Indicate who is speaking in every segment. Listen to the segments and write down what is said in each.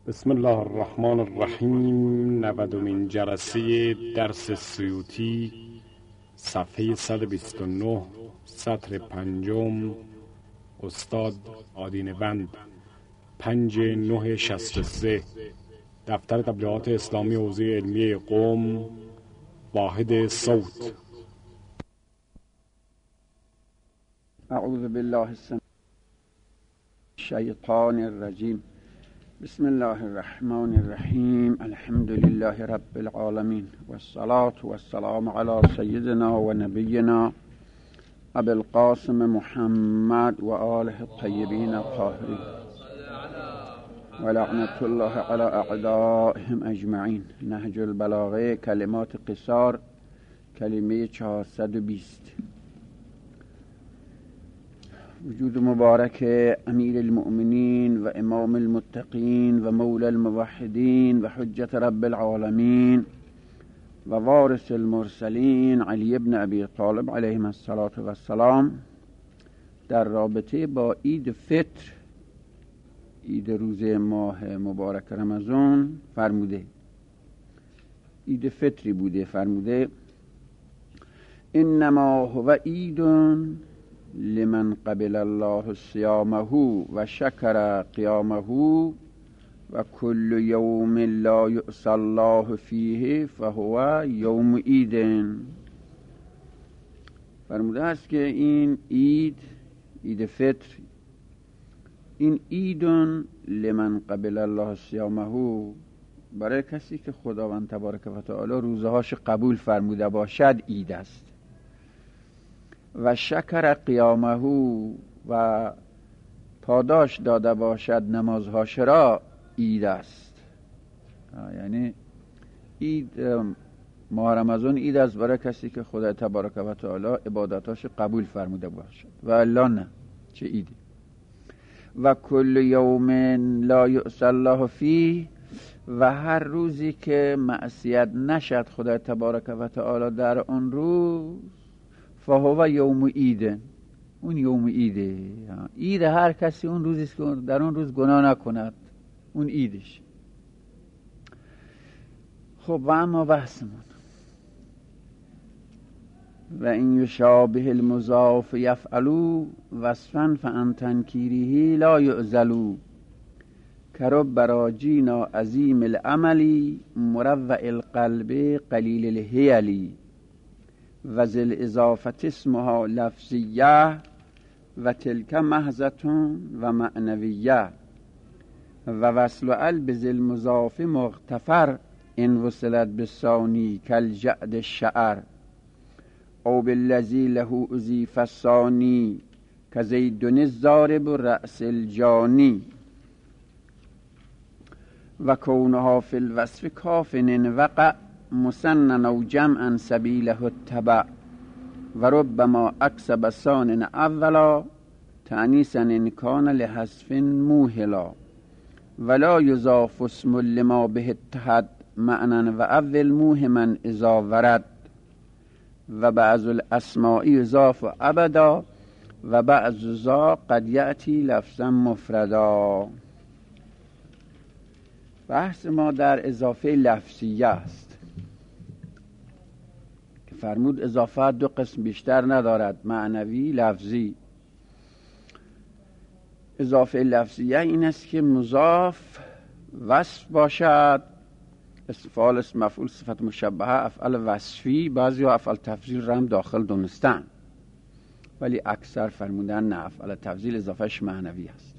Speaker 1: بسم الله الرحمن الرحیم. 90مین جلسه درس سیوطی، صفحه 129، سطر 5، استاد آدین‌وند، 5/9/63، دفتر تبلیغات اسلامی حوزه علمیه قم، واحد صوت.
Speaker 2: اعوذ بالله الشیطان الرجیم. بسم الله الرحمن الرحیم. الحمد لله رب العالمین والصلاة والسلام علی سیدنا و نبینا ابی القاسم محمد و آله الطیبین الطاهرین و لعنت الله علی اعدائهم اجمعین. نهج البلاغه، کلمات قصار، کلمه 420. وجود مبارک امیر المؤمنین و امام المتقین و مولا الموحدین و حجت رب العالمین و وارث المرسلین علی ابن ابی طالب علیه السلام در رابطه با عید فطر، عید روز ماه مبارک رمضان، فرموده، عید فطری بوده، فرموده انما هو عید لمن قبل الله صیامه و شکر قیامه و کل یوم لا یعصی الله فیه فهو یوم عید. فرموده است که این عید فطر، این عید لمن قبل الله صیامه، برای کسی که خداوند تبارک و تعالی روزهاش قبول فرموده باشد عید است. و شکر قیامه و پاداش داده باشد نمازهاش را عید است. یعنی عید ماه رمضان عید است برای کسی که خدا تبارک و تعالی عبادتاش قبول فرموده باشد، و الا نه، چه عیدی. و کل یوم لا یعصی الله فیه، و هر روزی که معصیت نشد خدا تبارک و تعالی در آن روز، فهو یوم عید، اون یوم عیده. عید هر کسی اون روزی که در اون روز گناه نکند، اون عیدش. خب و اما بحثمون، و این یشابه المضاف یفعلوا وصفا فعن تنکیره لا یعزلوا، کرب راجینا عظیم العملی مروع القلب قلیل الحیلی، و ذل اضافت اسمها لفظیه و تلک محضتون و معنویه، و وصل ال بذل مضاف مغتفر ان وصلت بالثانی کالجعد الشعر، او بالذی له اضیف الثانی کزید الضارب رأس الجانی، و کونها فی الوصف کافن وقع مسنن او جمعا سبیله التبع، و ربما اکسب ثان اولا تأنیسا ان کان لحذف موهلا، ولا یضاف اسم لما به اتحد معنى و اول موهما اذا ورد، و بعض الاسماء یضاف ابدا و بعض ذا قد یأتی لفظا مفردا. بحث ما در اضافه لفظیه است. فرمود اضافات دو قسم بیشتر ندارد، معنوی، لفظی. اضافه لفظیه این است که مضاف وصف باشد، فعال اسم مفعول صفت مشبهه افعال وصفی، بعضی ها افعال تفضیل را هم داخل دونستن، ولی اکثر فرمودن نه، افعال تفضیل اضافهش معنوی است.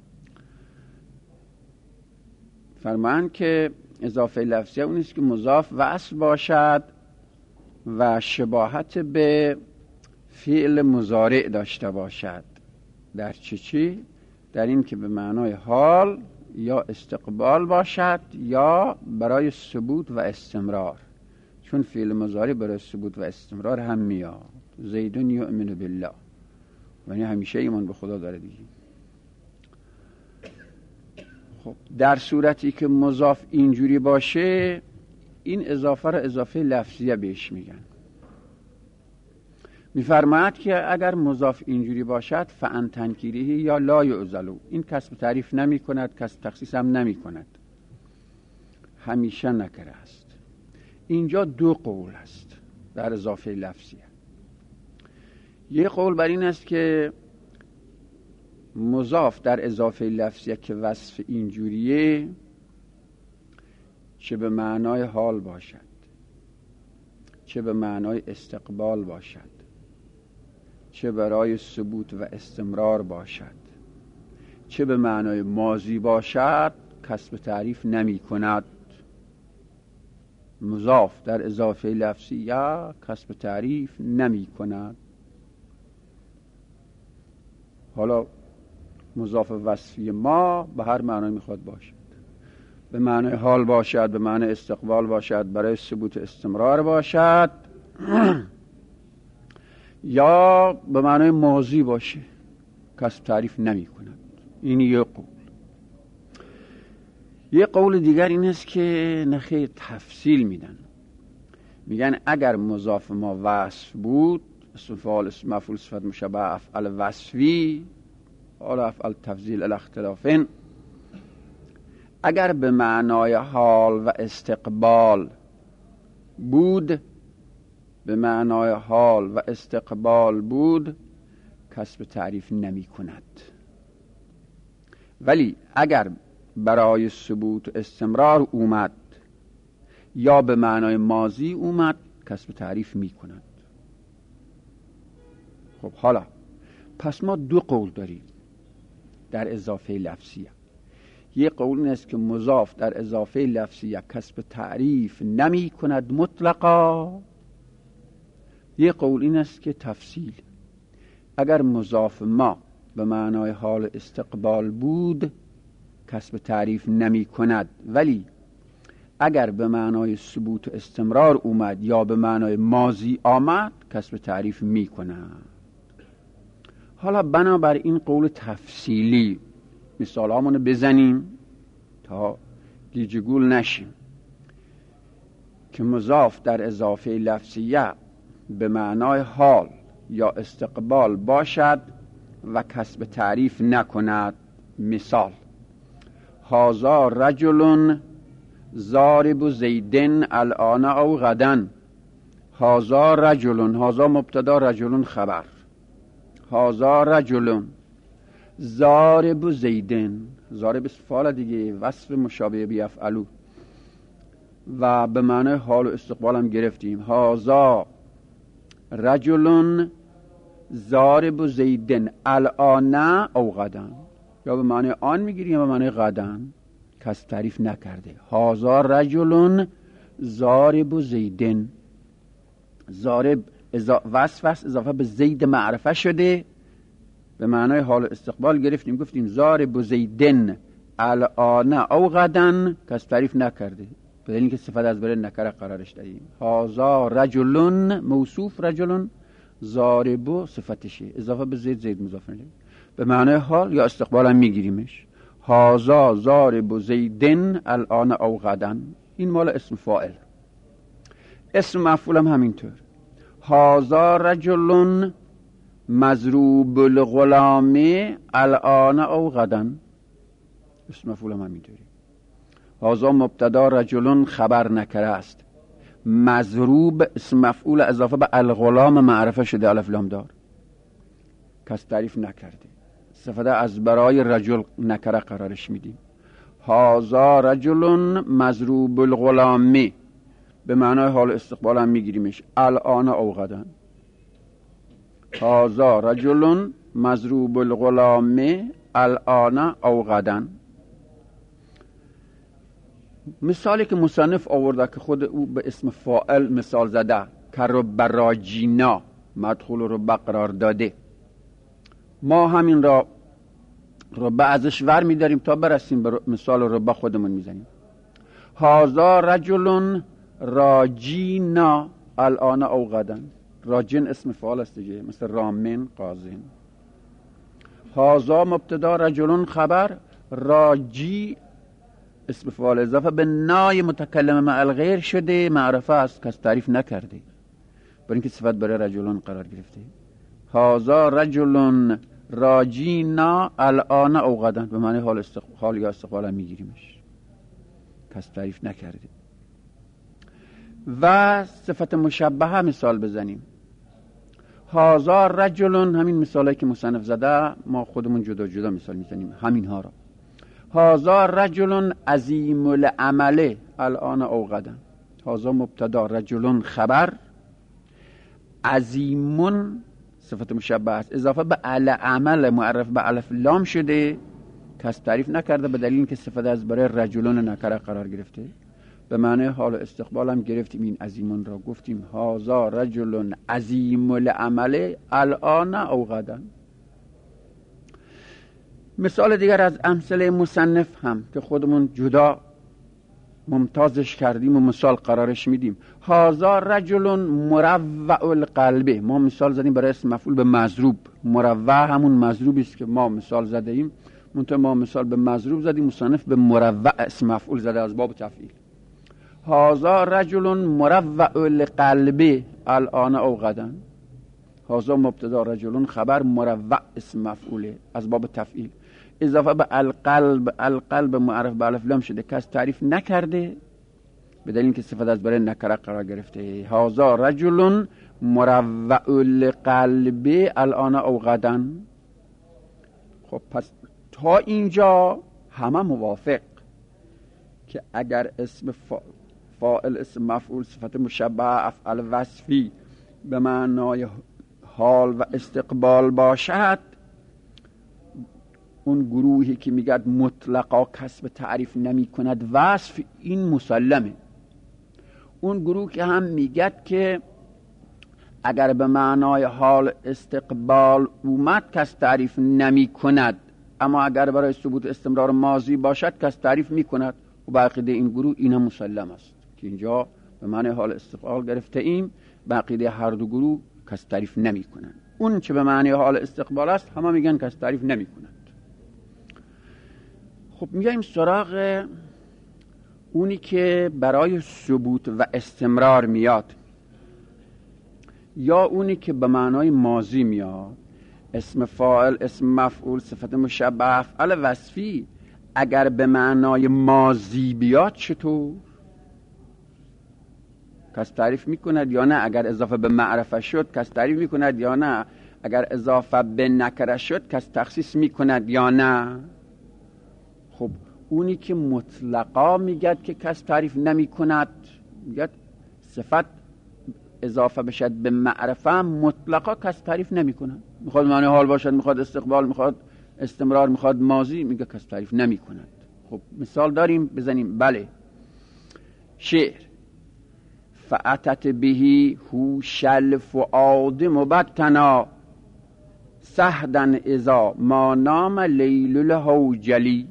Speaker 2: فرمان که اضافه لفظیه اون است که مضاف وصف باشد و شباهت به فعل مضارع داشته باشد. در چی؟ در این که به معنای حال یا استقبال باشد یا برای ثبوت و استمرار، چون فعل مضارع برای ثبوت و استمرار هم میاد. زیدون یؤمن بالله، یعنی همیشه ایمان به خدا داره دیگه. خب در صورتی که مضاف اینجوری باشه، این اضافه را اضافه لفظیه بهش میگن. میفرماید که اگر مضاف اینجوری باشد فعن تنکیره یا لا یعزلو، این کسب تعریف نمی کند، کسب تخصیص هم نمی کند. همیشه نکره است. اینجا دو قول است در اضافه لفظیه. یه قول بر این است که مضاف در اضافه لفظیه که وصف اینجوریه چه به معنای حال باشد، چه به معنای استقبال باشد، چه برای ثبوت و استمرار باشد، چه به معنای ماضی باشد، کسب تعریف نمی کند. مضاف در اضافه لفظی یا کسب تعریف نمی کند. حالا مضاف وصفی ما به هر معنای میخواد باشد، به معنای حال باشد، به معنای استقبال باشد، برای ثبوت استمرار باشد، یا به معنای ماضی باشه، کسب تعریف نمی کند. این یک قول. یه قول دیگر این است که نخیر، تفصیل میدن، میگن اگر مضاف ما وصف بود، اسم فاعل، اسم مفعول، صفت مشبه، افعال وصفی، حالا افعال تفضیل الاختلافین، اگر به معنای حال و استقبال بود، به معنای حال و استقبال بود، کسب تعریف نمی کند. ولی اگر برای ثبوت و استمرار اومد یا به معنای ماضی اومد، کسب تعریف می کند. خب حالا پس ما دو قول داریم در اضافه لفظیه. یک قول این است که مضاف در اضافه لفظیه کسب تعریف نمی کند مطلقا. یک قول این است که تفصیل، اگر مضاف ما به معنای حال استقبال بود، کسب تعریف نمی کند، ولی اگر به معنای ثبوت و استمرار اومد یا به معنای ماضی آمد، کسب تعریف می کند. حالا بنابر این قول تفصیلی مثال همونو بزنیم تا گیجگول نشیم که مضاف در اضافه لفظیه به معنای حال یا استقبال باشد و کسب تعریف نکند. مثال: هذا رجل ضارب زیدن الان او غدا. هذا رجل، هذا مبتدا، رجل خبر. هذا رجل ضارب زیدن، ضارب فعل دیگه، وصف مشابه بیفعلو و به معنای حال و استقبال هم گرفتیم. هذا رجل ضارب زیدن الان او غدا، یا به معنی آن میگیریم یا به معنی غدا، کس تعریف نکرده. هذا رجل ضارب زیدن، ضارب وصف اضافه به زید معرفه شده، به معنای حال استقبال گرفتیم، گفتیم ضارب زیدن الان او غدا، کس تعریف نکرده، به دلیل اینکه صفت از برای نکره قرارش دادیم. هذا رجل موصوف، رجل ضارب صفتشه، اضافه به زید، زید مضاف الیه، به معنای حال یا استقبال هم میگیریمش. هذا ضارب زیدن الان او غدا، این مال اسم فاعل. اسم مفعول هم همینطور. هذا رجل مضروب الغلام الان او غدا، اسم مفعول هم همینطوری. هذا مبتدا، رجل خبر نکره است، مضروب اسم مفعول اضافه به الغلام معرفه شده، الف لام دار، کس تعریف نکرده، صفت از برای رجل نکره قرارش میدیم. هذا رجل مضروب الغلام، به معنای حال استقبال هم میگیریمش، الان او غدا. هذا رجل مضروب الغلام الان او غدا. مثالی که مصنف آورده که خود او به اسم فاعل مثال زده، که رب راجینا، مدخول رب قرار داده، ما همین را رب ازش ور میداریم تا برسیم به مثال رب خودمون میزنیم. هذا رجل راجینا الان او غدا، راجین اسم فاعل است دیگه، مثل رامن، قاضین. هذا مبتدا، رجل خبر، راجی اسم فاعل اضافه به نای متکلم مع الغیر شده، معرفه است، کس تعریف نکرده، برای اینکه صفت برای رجلون قرار گرفته. هذا رجل راجینا الان او غدا، به معنی حال یا استقبال هم میگیریمش. کس تعریف نکرده. و صفت مشبهه مثال بزنیم. هذا رجل، همین مثالی که مصنف زده ما خودمون جدا جدا مثال میزنیم همین ها را. هذا رجل عظیم العمل الان او غدا. هذا مبتدا، رجل خبر، عظیم صفت مشبه است، اضافه به العمل معرف به الف لام شده، کس تعریف نکرده به دلیل اینکه صفت از برای رجلون نکره قرار گرفته. به معنی حال استقبال هم گرفتیم این عظیمون را، گفتیم هذا رجل عظیم العمل الان او غدا. مثال دیگر از امثله مصنف هم که خودمون جدا ممتازش کردیم و مثال قرارش میدیم. هذا رجل مروع القلب، ما مثال زدیم برای اسم مفعول به مضروب. مروع همون مضروبی است که ما مثال زده ایم، منتها ما مثال به مضروب زدیم، مصنف به مروع اسم مفعول زده از باب تفعیل. هذا رجل مروع القلب الان او غدا. هذا مبتدا، رجل خبر، مروع اسم مفعوله از باب تفعیل، اضافه به القلب. القلب معرف به الف لام شده، کس تعریف نکرده به دلیل اینکه صفت از برای نکره قرار گرفته. هذا رجل مروع القلب الان او غدا. خب پس تا اینجا همه موافق که اگر اسم فاعل اسم مفعول صفت مشبه افعال وصفی به معنای حال و استقبال باشد، اون گروهی که میگد مطلقا کسب تعریف نمی کند وصف، این مسلمه. اون گروه که هم میگد که اگر به معنای حال استقبال اومد کس تعریف نمی کند، اما اگر برای ثبوت استمرار ماضی باشد کس تعریف می کند، و بقیده این گروه این هم مسلم است که اینجا به معنای حال استقبال گرفته ایم، بقیده هر دو گروه کس تعریف نمی کنند. اون چه به معنای حال استقبال است همه میگن کس تعریف نمی کنند. خب میایم سراغ اونی که برای ثبوت و استمرار میاد، یا اونی که به معنای ماضی میاد. اسم فاعل اسم مفعول صفت مشبه افعال وصفی اگر به معنای ماضی بیاد چطور؟ کس تعریف میکند یا نه؟ اگر اضافه به معرفه شد کس تعریف میکند یا نه؟ اگر اضافه به نکره شد کس تخصیص میکند یا نه؟ خب اونی که مطلقا میگد که کس تعریف نمی کند، میگد صفت اضافه بشد به معرفه مطلقا کس تعریف نمی کند، میخواد معنی حال باشد، میخواد استقبال، میخواد استمرار، میخواد ماضی، میگه کس تعریف نمی کند. خب مثال داریم بزنیم. بله، شعر فأتت بهی هوش الفؤاد مبتنا سهدا اذا ما نام لیل الهوجلی.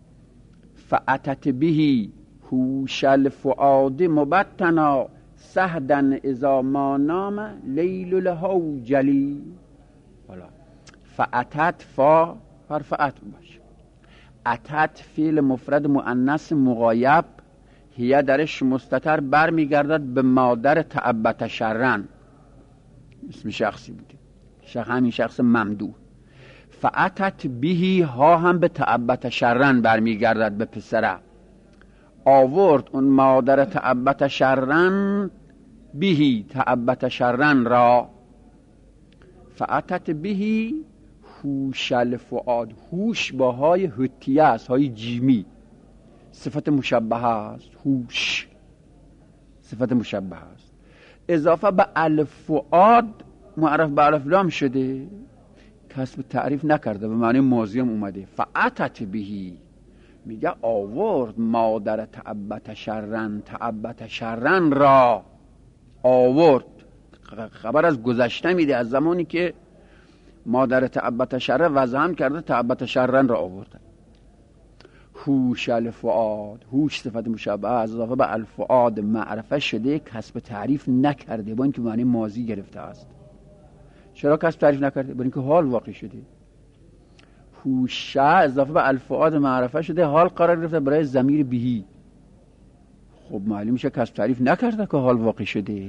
Speaker 2: فأتت بهی هوش الفؤاد مبتنا سهدا اذا ما نام لیل الهوجلی. حالا فأتت فا حرف عطف باشه، اتت فعل مفرد مؤنث مغایب، هی درش مستتر برمیگردد به مادر تعبت شرن، اسم شخصی بوده، همین شخص ممدوح. فأتت بهی ها هم به تعبت شرن برمیگردد به پسره، آورد اون مادر تعبت شرن بهی تعبت شرن را. فأتت بهی هوش الفؤاد، هوش با های هتیه است، های جیمی، صفت مشبهه است. هوش صفت مشبهه است، اضافه به الفؤاد معرف به الف لام شده، کسب تعریف نکرده، به معنی ماضی هم اومده. فأتت بهی میگه آورد مادر تعبت شرن، تعبت شرن را آورد، خبر از گذشته میده، از زمانی که مادر تعبت شرن وضعم کرده تعبت شرن را آورده. هوش الفؤاد، هوش صفت مشبهه از اضافه به الفؤاد معرفه شده، کسب تعریف نکرده، با اینکه معنی ماضی گرفته است. چرا کسب تعریف نکرده؟ برای اینکه حال واقع شده. هوش اضافه به الفؤاد معرفه شده، حال قرار گرفته برای ضمیر بهی. خب معلوم میشه کسب تعریف نکرده که حال واقع شده.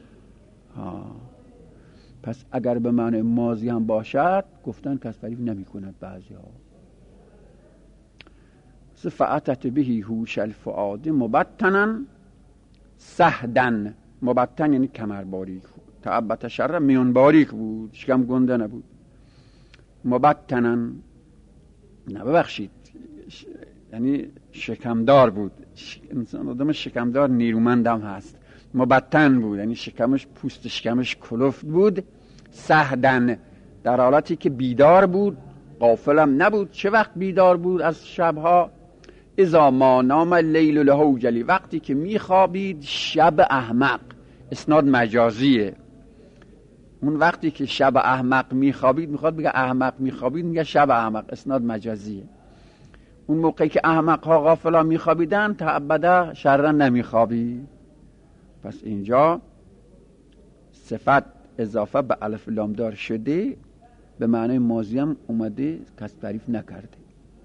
Speaker 2: پس اگر به معنی ماضی هم باشد گفتن کسب تعریف نمی کند. بعضی ها پس فأتت بهی هوش الفؤاد مبتنا سهدن. مبتن یعنی کمر باریک بود، تعبت شر میان باریک بود، شکم گنده نبود. مبتنا نه ببخشید یعنی شکمدار بود. انسان آدم شکمدار نیرومند هم هست. مبتن بود یعنی شکمش، پوست شکمش کلفت بود. سهدن در حالتی که بیدار بود، غافل هم نبود. چه وقت بیدار بود از شبها؟ اذا ما نام اللیل الهوجلی، وقتی که میخوابید شب احمق. اسناد مجازیه. اون وقتی که شب احمق میخوابید، میخواد بگه احمق میخوابید، میگه شب احمق. اسناد مجازیه. اون موقعی که احمق ها غافل ها میخوابیدن، تعبده شرن نمیخوابید. پس اینجا صفت اضافه به الف لام دار شده، به معنی ماضی هم اومده، کس تعریف نکرده.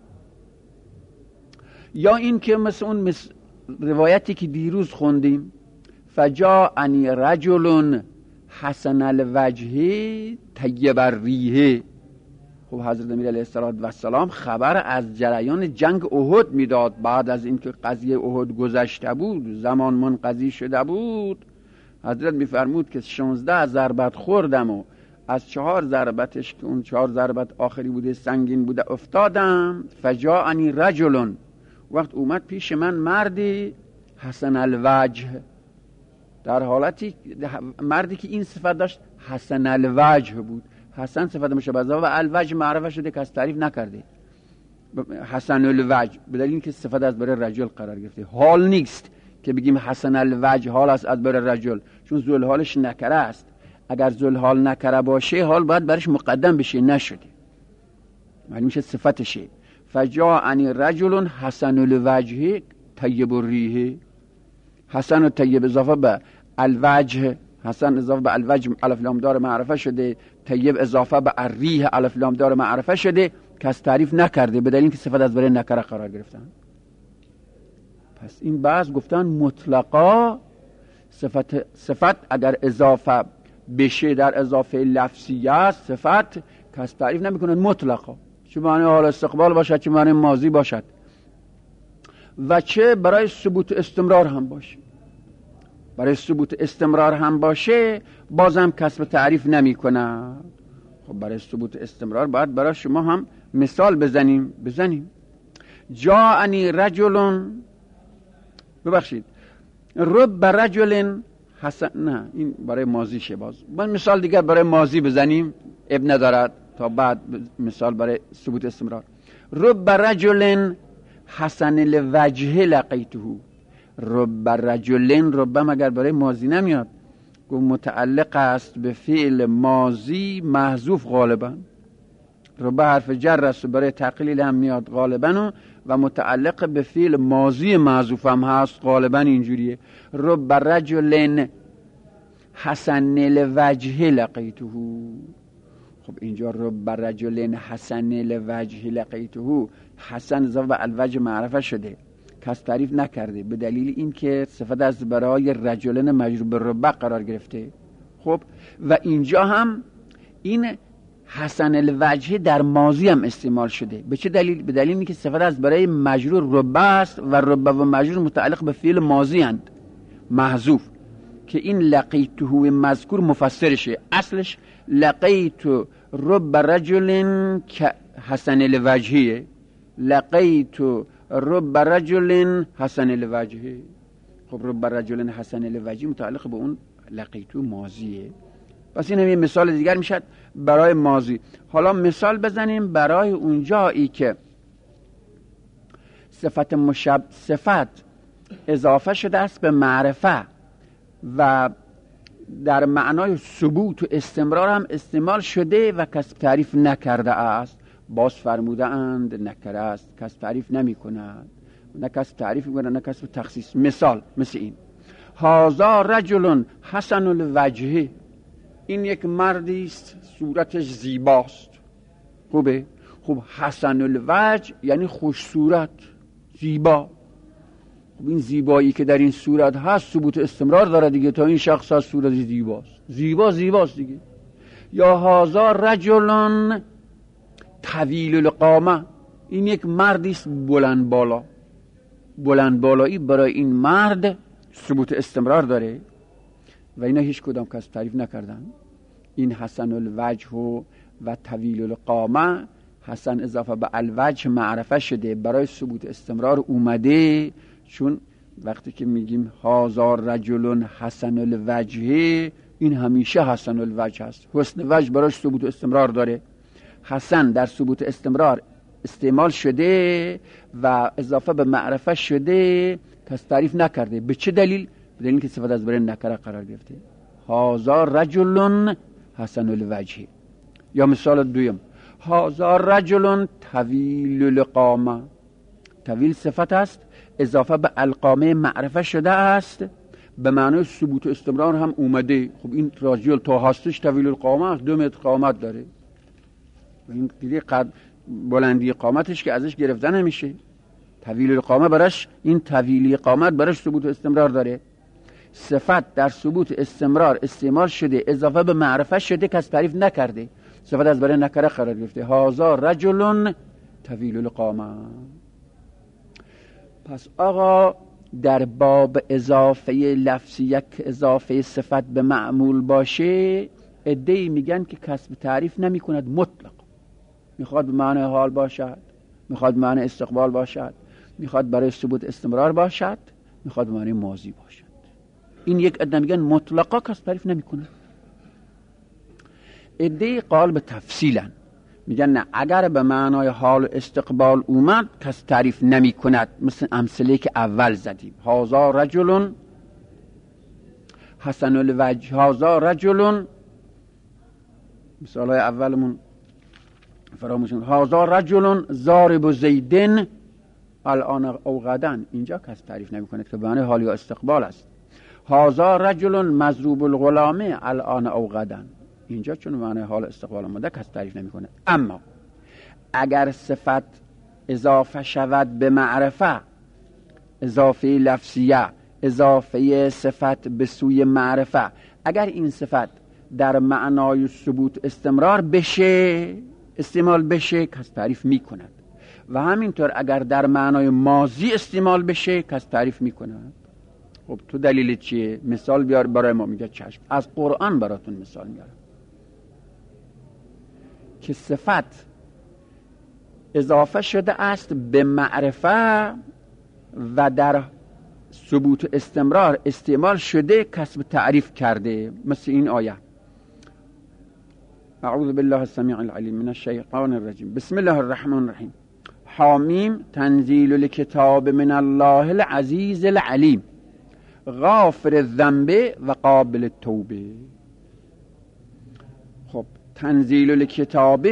Speaker 2: یا این که مثل اون روایتی که دیروز خوندیم، فجاءنی رجل حسن الوجه طیب الریح. خب حضرت امیر علیه السلام خبر از جریان جنگ احد میداد. بعد از اینکه قضیه احد گذشته بود، زمان منقضی شده بود، حضرت میفرمود که 16 ضربت خوردم و از 4 ضربتش که اون 4 ضربت آخری بوده سنگین بوده افتادم. فجاءنی رجل، وقت اومد پیش من مردی حسن الوجه، در حالتی مردی که این صفت داشت، حسن الوجه بود. حسن صفت مشابه و الوجه معرفه شده که از تعریف نکرده. حسن الوجه به دلیل اینکه صفت از برای رجل قرار گرفته. حال نیست که بگیم حسن الوجه حال است از برای رجل، چون ذوالحالش نکره است. اگر ذوالحال نکره باشه، حال باید برش مقدم بشه، نشده، معلوم میشه صفتشه. فجاءنی رجل حسن الوجه طیب الریح. حسن و طیب اضافه به الوجه، حسن اضافه به الوجه الف لام دار معرفه شده، طیب اضافه به الریح الف لام دار معرفه شده، کس تعریف نکرده، به دلیل اینکه صفت از برای نکره قرار گرفتن. پس این بعض گفتن مطلقا صفت اگر اضافه بشه در اضافه لفظیه است، صفت کس تعریف نمیکنن مطلقا، چه معنی حال استقبال باشد، چه معنی ماضی باشد، و چه برای ثبوت استمرار هم باشه. برای ثبوت استمرار هم باشه بازم کسب تعریف نمی کنه. خب برای ثبوت استمرار باید برای شما هم مثال بزنیم. جاءنی رجل، ببخشید، رب رجل حسن، نه این برای ماضی شه. باز مثال دیگر برای ماضی بزنیم، اب ندارد، تا بعد مثال برای ثبوت استمرار. رب رجل حسن الوجه لقیته. رب رجلین، رب اگر برای ماضی نمیاد، متعلق است به فعل ماضی محذوف غالبا. رب حرف جر است، برای تقلیل هم میاد غالبا، و متعلق به فعل ماضی محذوف هم هست غالبا. اینجوریه رب رجلین حسن الوجه لقیته. خب اینجا رب رجلین حسن الوجه لقیته، حسن اضافه الوجه معرفه شده، کس تعریف نکرده، به دلیل اینکه صفت از برای رجلین مجرور به رب قرار گرفته. خب و اینجا هم این حسن الوجه در ماضی هم استعمال شده. به چه دلیل؟ به دلیل اینکه صفت از برای مجرور رب است و رب و مجرور متعلق به فعل ماضی اند محذوف، که این لقیته مذکور مفسرشه. اصلش لقیت رب رجل حسن الوجه، لقیت رب رجل حسن الوجه. خب رب رجل حسن الوجه متعلق به اون لقیتو ماضیه. پس این هم یه مثال دیگر میشد برای ماضی. حالا مثال بزنیم برای اون جایی که صفت اضافه شده است به معرفه و در معنای ثبوت و استمرار هم استعمال شده و کسب تعریف نکرده است. باز فرموده اند نکره است، کسب تعریف نمی کند، نه کسب تعریف می کند نه کسب تخصیص. مثال مثل این: هذا رجل حسن الوجه. این یک مردی است صورتش زیباست. خوبه؟ خب حسن الوجه یعنی خوش صورت، زیبا. خب این زیبایی که در این صورت هست ثبوت استمرار داره دیگه، تا این شخص از صورت زیباست دیگه. یا هذا رجل طویل القامه. این یک مردی است بلند بالا. بلند بالایی برای این مرد ثبوت استمرار داره و اینا هیچ کدام کس تعریف نکردن. این حسن الوجه و طویل القامه، حسن اضافه به الوجه معرفه شده، برای ثبوت استمرار اومده. چون وقتی که میگیم هازار رجل حسن الوجه، این همیشه حسن الوجه هست. حسن وجه برای ثبوت استمرار داره. حسن در ثبوت استمرار استعمال شده و اضافه به معرفه شده، کس تعریف نکرده. به چه دلیل؟ به دلیل که صفت از برای نکره قرار گرفته. هازار رجل حسن الوجه. یا مثال دویم، هازار رجل طویل القامه. طویل صفت است، اضافه به القامه معرفه شده است، به معنی ثبوت استمرار هم اومده. خب این راجل تا هستش طویل القامه است، 2 متر قامت داره. این دیگه بلندی قامتش که ازش گرفته نمیشه. طویل القامه براش، این طویلی قامت براش ثبوت استمرار داره. صفت در ثبوت استمرار استعمال شده، اضافه به معرفه شده، کس تعریف نکرده، صفت از برای نکره قرار گرفته. هازا رجل طویل القامه. پس آقا در باب اضافه لفظی، یک اضافه صفت به معمول باشه، عده‌ای میگن که کسب تعریف نمی کند مطلق. میخواد به معنی حال باشد، میخواد به معنی استقبال باشد، میخواد برای ثبوت استمرار باشد، میخواد به معنی ماضی باشد. این یک عده میگن مطلقا کسب تعریف نمی کند. عده‌ای قال به تفصیلا میگن نه، اگر به معنای حال استقبال اومد کس تعریف نمی کند. مثل امثله که اول زدیم، هازا رجل حسن الوجه، هازا رجل، مثال های اولمون فراموشون، هازا رجل ضارب زیدن الان او غدا، اینجا کس تعریف نمی کند که به معنای حال یا استقبال است. هازا رجل مضروب الغلامه الان او غدا، اینجا چون معنی حال استقبال آمده کس تعریف نمی کنه. اما اگر صفت اضافه شود به معرفه، اضافه لفظیه، اضافه صفت به سوی معرفه، اگر این صفت در معنای ثبوت استمرار بشه، استعمال بشه، کس تعریف می کند. و همینطور اگر در معنای ماضی استعمال بشه، کس تعریف می کند. خب تو دلیل چیه؟ مثال بیار برای ما. میگه چشم، از قرآن براتون مثال میارم که صفت اضافه شده است به معرفه و در ثبوت استمرار استعمال شده، کسب تعریف کرده. مثل این آیه، اعوذ بالله السمیع العلیم من الشیطان الرجیم، بسم الله الرحمن الرحیم، حامیم تنزیل الکتاب من الله العزیز العلیم غافر الذنب و قابل التوبه. خب تنزیل الکتاب،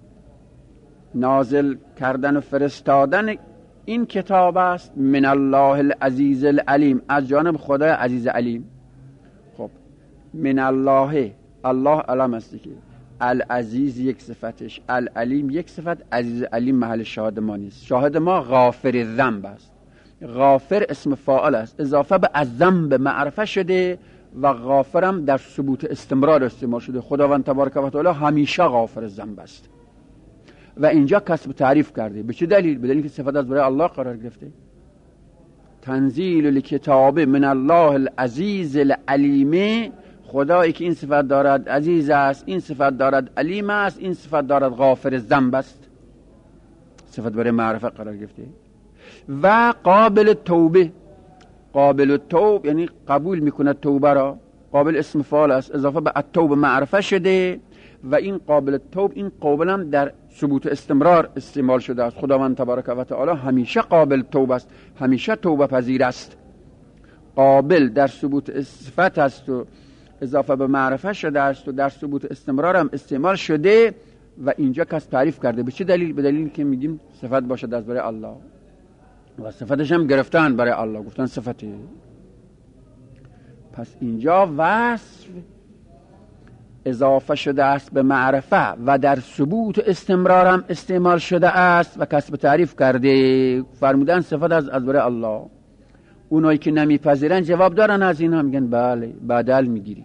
Speaker 2: نازل کردن و فرستادن این کتاب است، من الله العزیز العلیم، از جانب خدای عزیز علیم. خب من الله، الله علم است که العزیز یک صفتش، العلیم یک صفت، عزیز علیم محل شاهد ما نیست. شاهد ما غافر الذنب است. غافر اسم فاعل است، اضافه به از ذنب معرفه شده و غافرم در ثبوت استمرار استعمال شده. خداوند تبارک و تعالی همیشه غافر الذنب است و اینجا کسب تعریف کرده. به چه دلیل؟ به دلیل که صفت از برای الله قرار گرفته. تنزیل الکتاب من الله العزیز العلیم، خدایی که این صفت دارد عزیز است، این صفت دارد علیم است، این صفت دارد غافر الذنب است، صفت برای معرفت قرار گرفته. و قابل توبه، قابل التوب یعنی قبول میکنه توبه را. قابل اسم فاعل است، اضافه به التوبه معرفه شده و این قابل التوب، این قابل هم در ثبوت استمرار استعمال شده است. خداوند تبارک و تعالی همیشه قابل توبه است، همیشه توبه پذیر است. قابل در ثبوت صفت است و اضافه به معرفه شده است و در ثبوت استمرار هم استعمال شده و اینجا کس تعریف کرده. به چه دلیل؟ به دلیل که میگیم صفت باشد از برای الله و صفتش هم گرفتن برای الله، گفتن صفتی. پس اینجا وصف اضافه شده است به معرفه و در ثبوت استمرار هم استعمال شده است و کسب تعریف کرده. فرمودن صفت از برای الله. اونایی که نمیپذیرن جواب دارن از این هم میگن بله بدل میگیریم.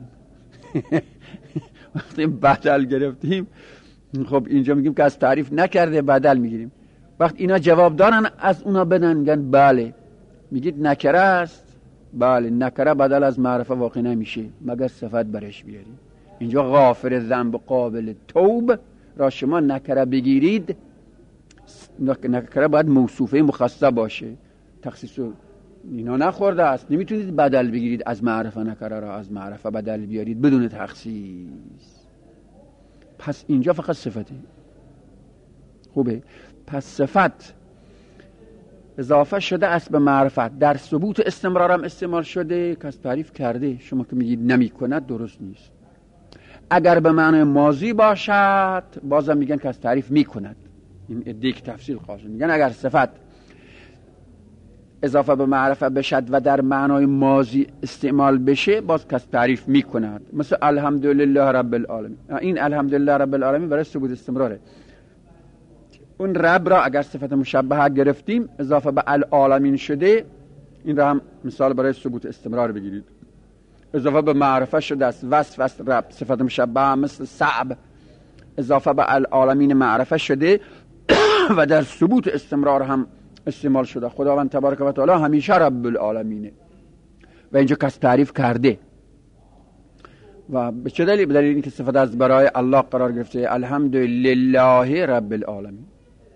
Speaker 2: وقتی بدل گرفتیم، خب اینجا میگیم که از تعریف نکرده بدل میگیریم. وقت اینا جواب دارن از اونا بدن، میگن بله. میگید نکره است؟ بله، نکره بدل از معرفه واقع نمیشه مگر صفت برش بیاری. اینجا غافر ذنب قابل توب را شما نکره بگیرید، نکره باید موصوفه مخصص باشه، تخصیص اینا نخورده است. نمیتونید بدل بگیرید از معرفه، نکره را از معرفه بدل بیارید بدون تخصیص. پس اینجا فقط صفته. خوبه. پس صفت اضافه شده است به معرفت، در ثبوت استمرار هم استعمال شده. کس تعریف کرده، شما که میگید نمی کند درست نیست. اگر به معنی ماضی باشد بازم میگن کس تعریف میکند. این دیگه تفصیل خواهد. میگن اگر صفت اضافه به معرفت بشد و در معنای ماضی استعمال بشه باز کس تعریف میکند. مثل الحمدلله رب العالمین. این الحمدلله رب العالمین برای ثبوت استمراره. اون رب را اگر صفت مشبهه گرفتیم اضافه به العالمین شده، این را هم مثال برای ثبوت استمرار بگیرید. اضافه به معرفه شده است، وصف است رب. صفت مشبهه مثل صعب اضافه به العالمین معرفه شده و در ثبوت استمرار هم استعمال شده. خداوند تبارک و تعالی همیشه رب العالمینه و اینجا کس تعریف کرده. و به چه دلیل؟ به دلیل اینکه صفت از برای الله قرار گرفته، الحمدلله رب العالمین.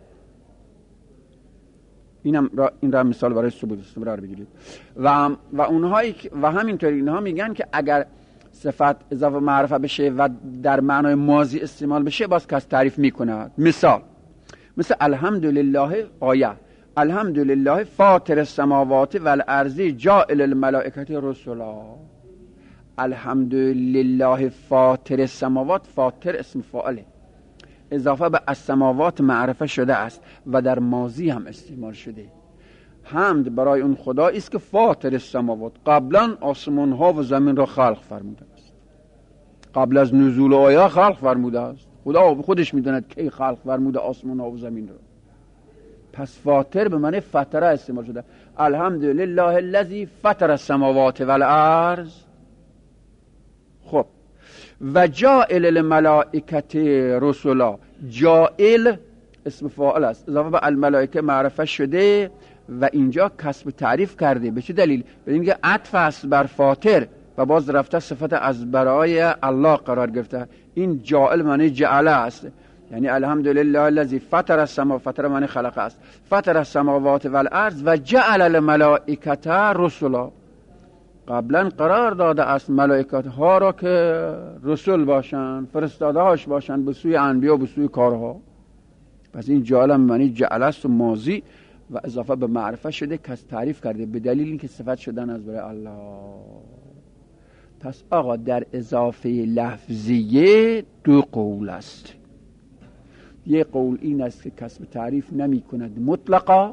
Speaker 2: این را مثال برای ثبوت استمرار بگیرید. و اونهایی و همینطور اینها میگن که اگر صفت اضافه معرفه بشه و در معنای ماضی استعمال بشه باز کس تعریف میکنه. مثل الحمدلله آیه، الحمدلله فاطر السماوات والارض جاعل الملائکه رسلا. الحمدلله فاطر السماوات، فاطر اسم فاعله، اضافه به السماوات معرفه شده است و در ماضی هم استعمال شده. حمد برای اون خدایی است که فاطر السماوات، قبلا آسمان ها و زمین را خلق فرموده است، قبل از نزول آیه خلق فرموده است. خدا خودش میداند کی خلق فرموده آسمان ها و زمین را. پس فاطر به معنی فطره استعمال شده. الحمدلله الذی فطر السماوات والارض. خب و جاعل الملائکه رسلا، جاعل اسم فاعل است، اضافه به الملائکه معرفه شده و اینجا کسب تعریف کرده. به چه دلیل؟ به اینکه عطف است بر فاطر و باز رفته صفت از برای الله قرار گرفته. این جاعل معنی جعله است، یعنی الحمدلله الذی فطر السماوات، فطر معنی خلق است، فطر السماوات والارض و جعل الملائکه رسلا. قبلا قرار داده است ملائکت ها را که رسول باشن، فرستاده هاش باشن به سوی انبیا و به سوی کارها. پس این جعل معنی جعل است و ماضی و اضافه به معرفه شده کس تعریف کرده به دلیل اینکه صفت شدن از برای الله. پس آقا در اضافه لفظیه دو قول است. یک قول این است که کسب تعریف نمی کند مطلقا،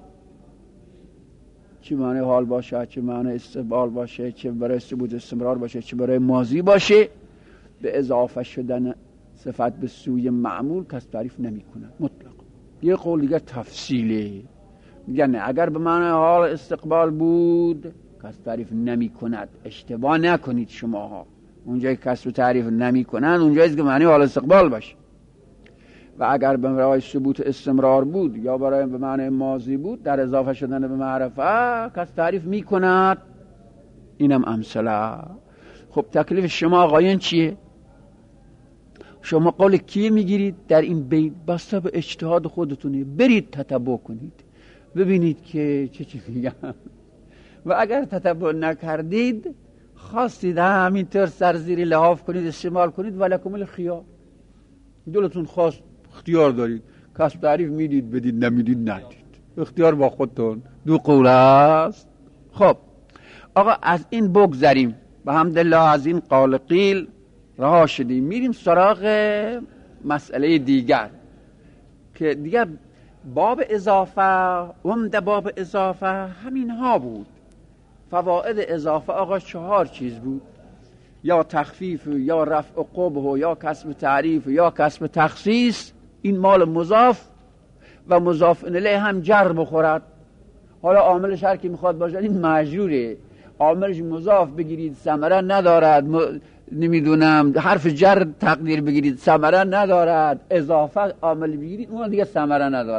Speaker 2: چه معنی حال باشه، چه معنی استقبال باشه، چه برای ثبوت استمرار باشه، چه برای ماضی باشه، به اضافه شدن صفت به سوی معمول کس تعریف نمی کند مطلقا. یک قول دیگر تفصیله، میگن اگر به معنی حال استقبال بود کس تعریف نمی کند. اشتباه نکنید شماها، اونجایی که کسب تعریف نمی کنند اونجایی که معنی حال استقبال باشه. و اگر برای ثبوت استمرار بود یا برای به معنی ماضی بود در اضافه شدن به معرفه کس تعریف می کند. اینم امثله. خب تکلیف شما آقایان چیه؟ شما قول کی میگیرید در این بین؟ بسته به اجتهاد خودتونه. برید تتبع کنید ببینید که چه میگن و اگر تتبع نکردید خواستید همینطور سرزیری لحاف کنید استعمال کنید ولکم الخیار. دلتون خواست اختیار دارید، کسب تعریف میدید بدید، نمیدید ندید، اختیار با خودتون. دو قول است. خب آقا از این بگذریم، به حمدالله از این قال قیل رها شدیم، میریم سراغ مسئله دیگر که دیگر باب اضافه، عمده باب اضافه همین ها بود. فواید اضافه آقا 4 چیز بود، یا تخفیف یا رفع قبح یا کسب تعریف یا کسب تخصیص. این مال مضاف و مضاف الیه هم جر بخورد. حالا عاملش هر کی میخواد باشه این مجروره، عاملش مضاف بگیرید ثمره ندارد، نمیدونم حرف جر تقدیر بگیرید ثمره ندارد، اضافه عامل بگیرید اون دیگه ثمره ندارد.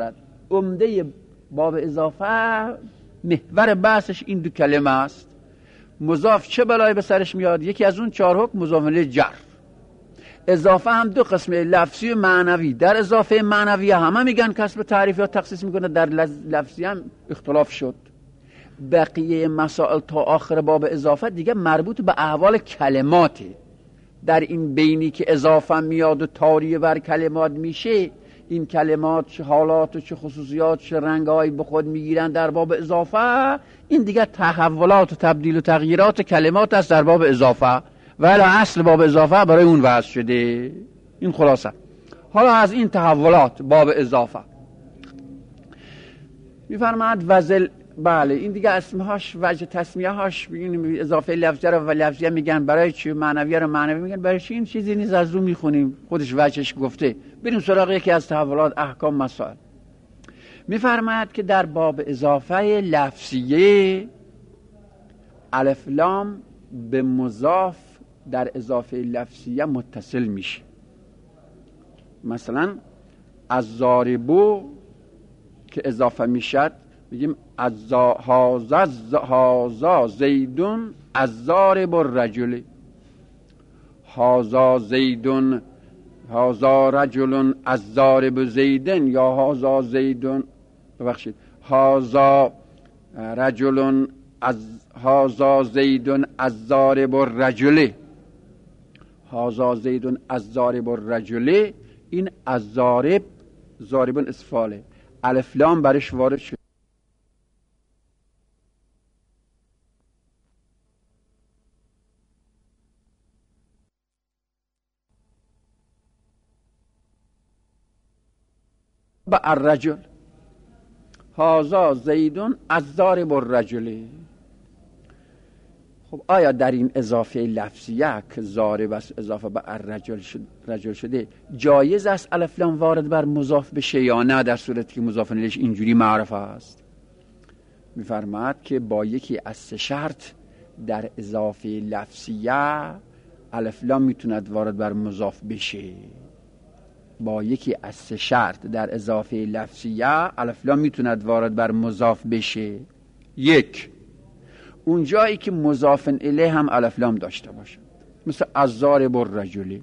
Speaker 2: عمده باب اضافه محور بحثش این دو کلمه است. مضاف چه بلایی به سرش میاد؟ یکی از اون 4 حکم مضاف الیه جر. اضافه هم 2 قسمه، لفظی و معنوی. در اضافه معنوی همه میگن کسب تعریف یا تخصیص میکنه، در لفظی هم اختلاف شد. بقیه مسائل تا آخر باب اضافه دیگه مربوط به احوال کلماته. در این بینی که اضافه میاد و تاریه بر کلمات میشه، این کلمات چه حالات و چه خصوصیات چه رنگایی به خود میگیرن در باب اضافه، این دیگه تحولات و تبدیل و تغییرات کلمات است در باب اضافه، ولی اصل باب اضافه برای اون وضع شده. این خلاصه. حالا از این تحولات باب اضافه میفرماد وزل، بله این دیگه اسمهاش وجه تسمیه هاش بگیم اضافه لفظی رو و لفظی میگن، برای چی معنوی رو معنوی میگن، برای چی این چیزی نیست از رو میخونیم خودش وجهش گفته. بریم سراغ یکی از تحولات احکام مسائل. میفرماید که در باب اضافه لفظیه الف لام به مضاف در اضافه لفظیه متصل میشه. مثلا از ضاربو که اضافه میشد میگیم هازا زیدون از ضارب الرجل، هازا زیدون هازا رجلون از ضارب زیدن، یا هازا زیدون ببخشید هازا رجلون از هازا زیدون از ضارب الرجل، هازا زیدون از ضارب الرجل. این از ضارب ضاربون اسفاله، الف لام برش وارد شد. با الرجل، هازا زیدون از ضارب الرجل. خب آیا در این اضافه لفظیه که ضارب است اضافه به الرجل شده جایز است الف لام وارد بر مضاف بشه یا نه، در صورتی که مضاف الیهش اینجوری معرفه است؟ میفرماید که با یکی از 3 شرط در اضافه لفظیه الف لام میتوند وارد بر مضاف بشه. با یکی از 3 شرط در اضافه لفظیه الف لام میتوند وارد بر مضاف بشه. 1، اون جایی که مضاف الیه هم الف لام داشته باشه، مثل از ضارب الرجل،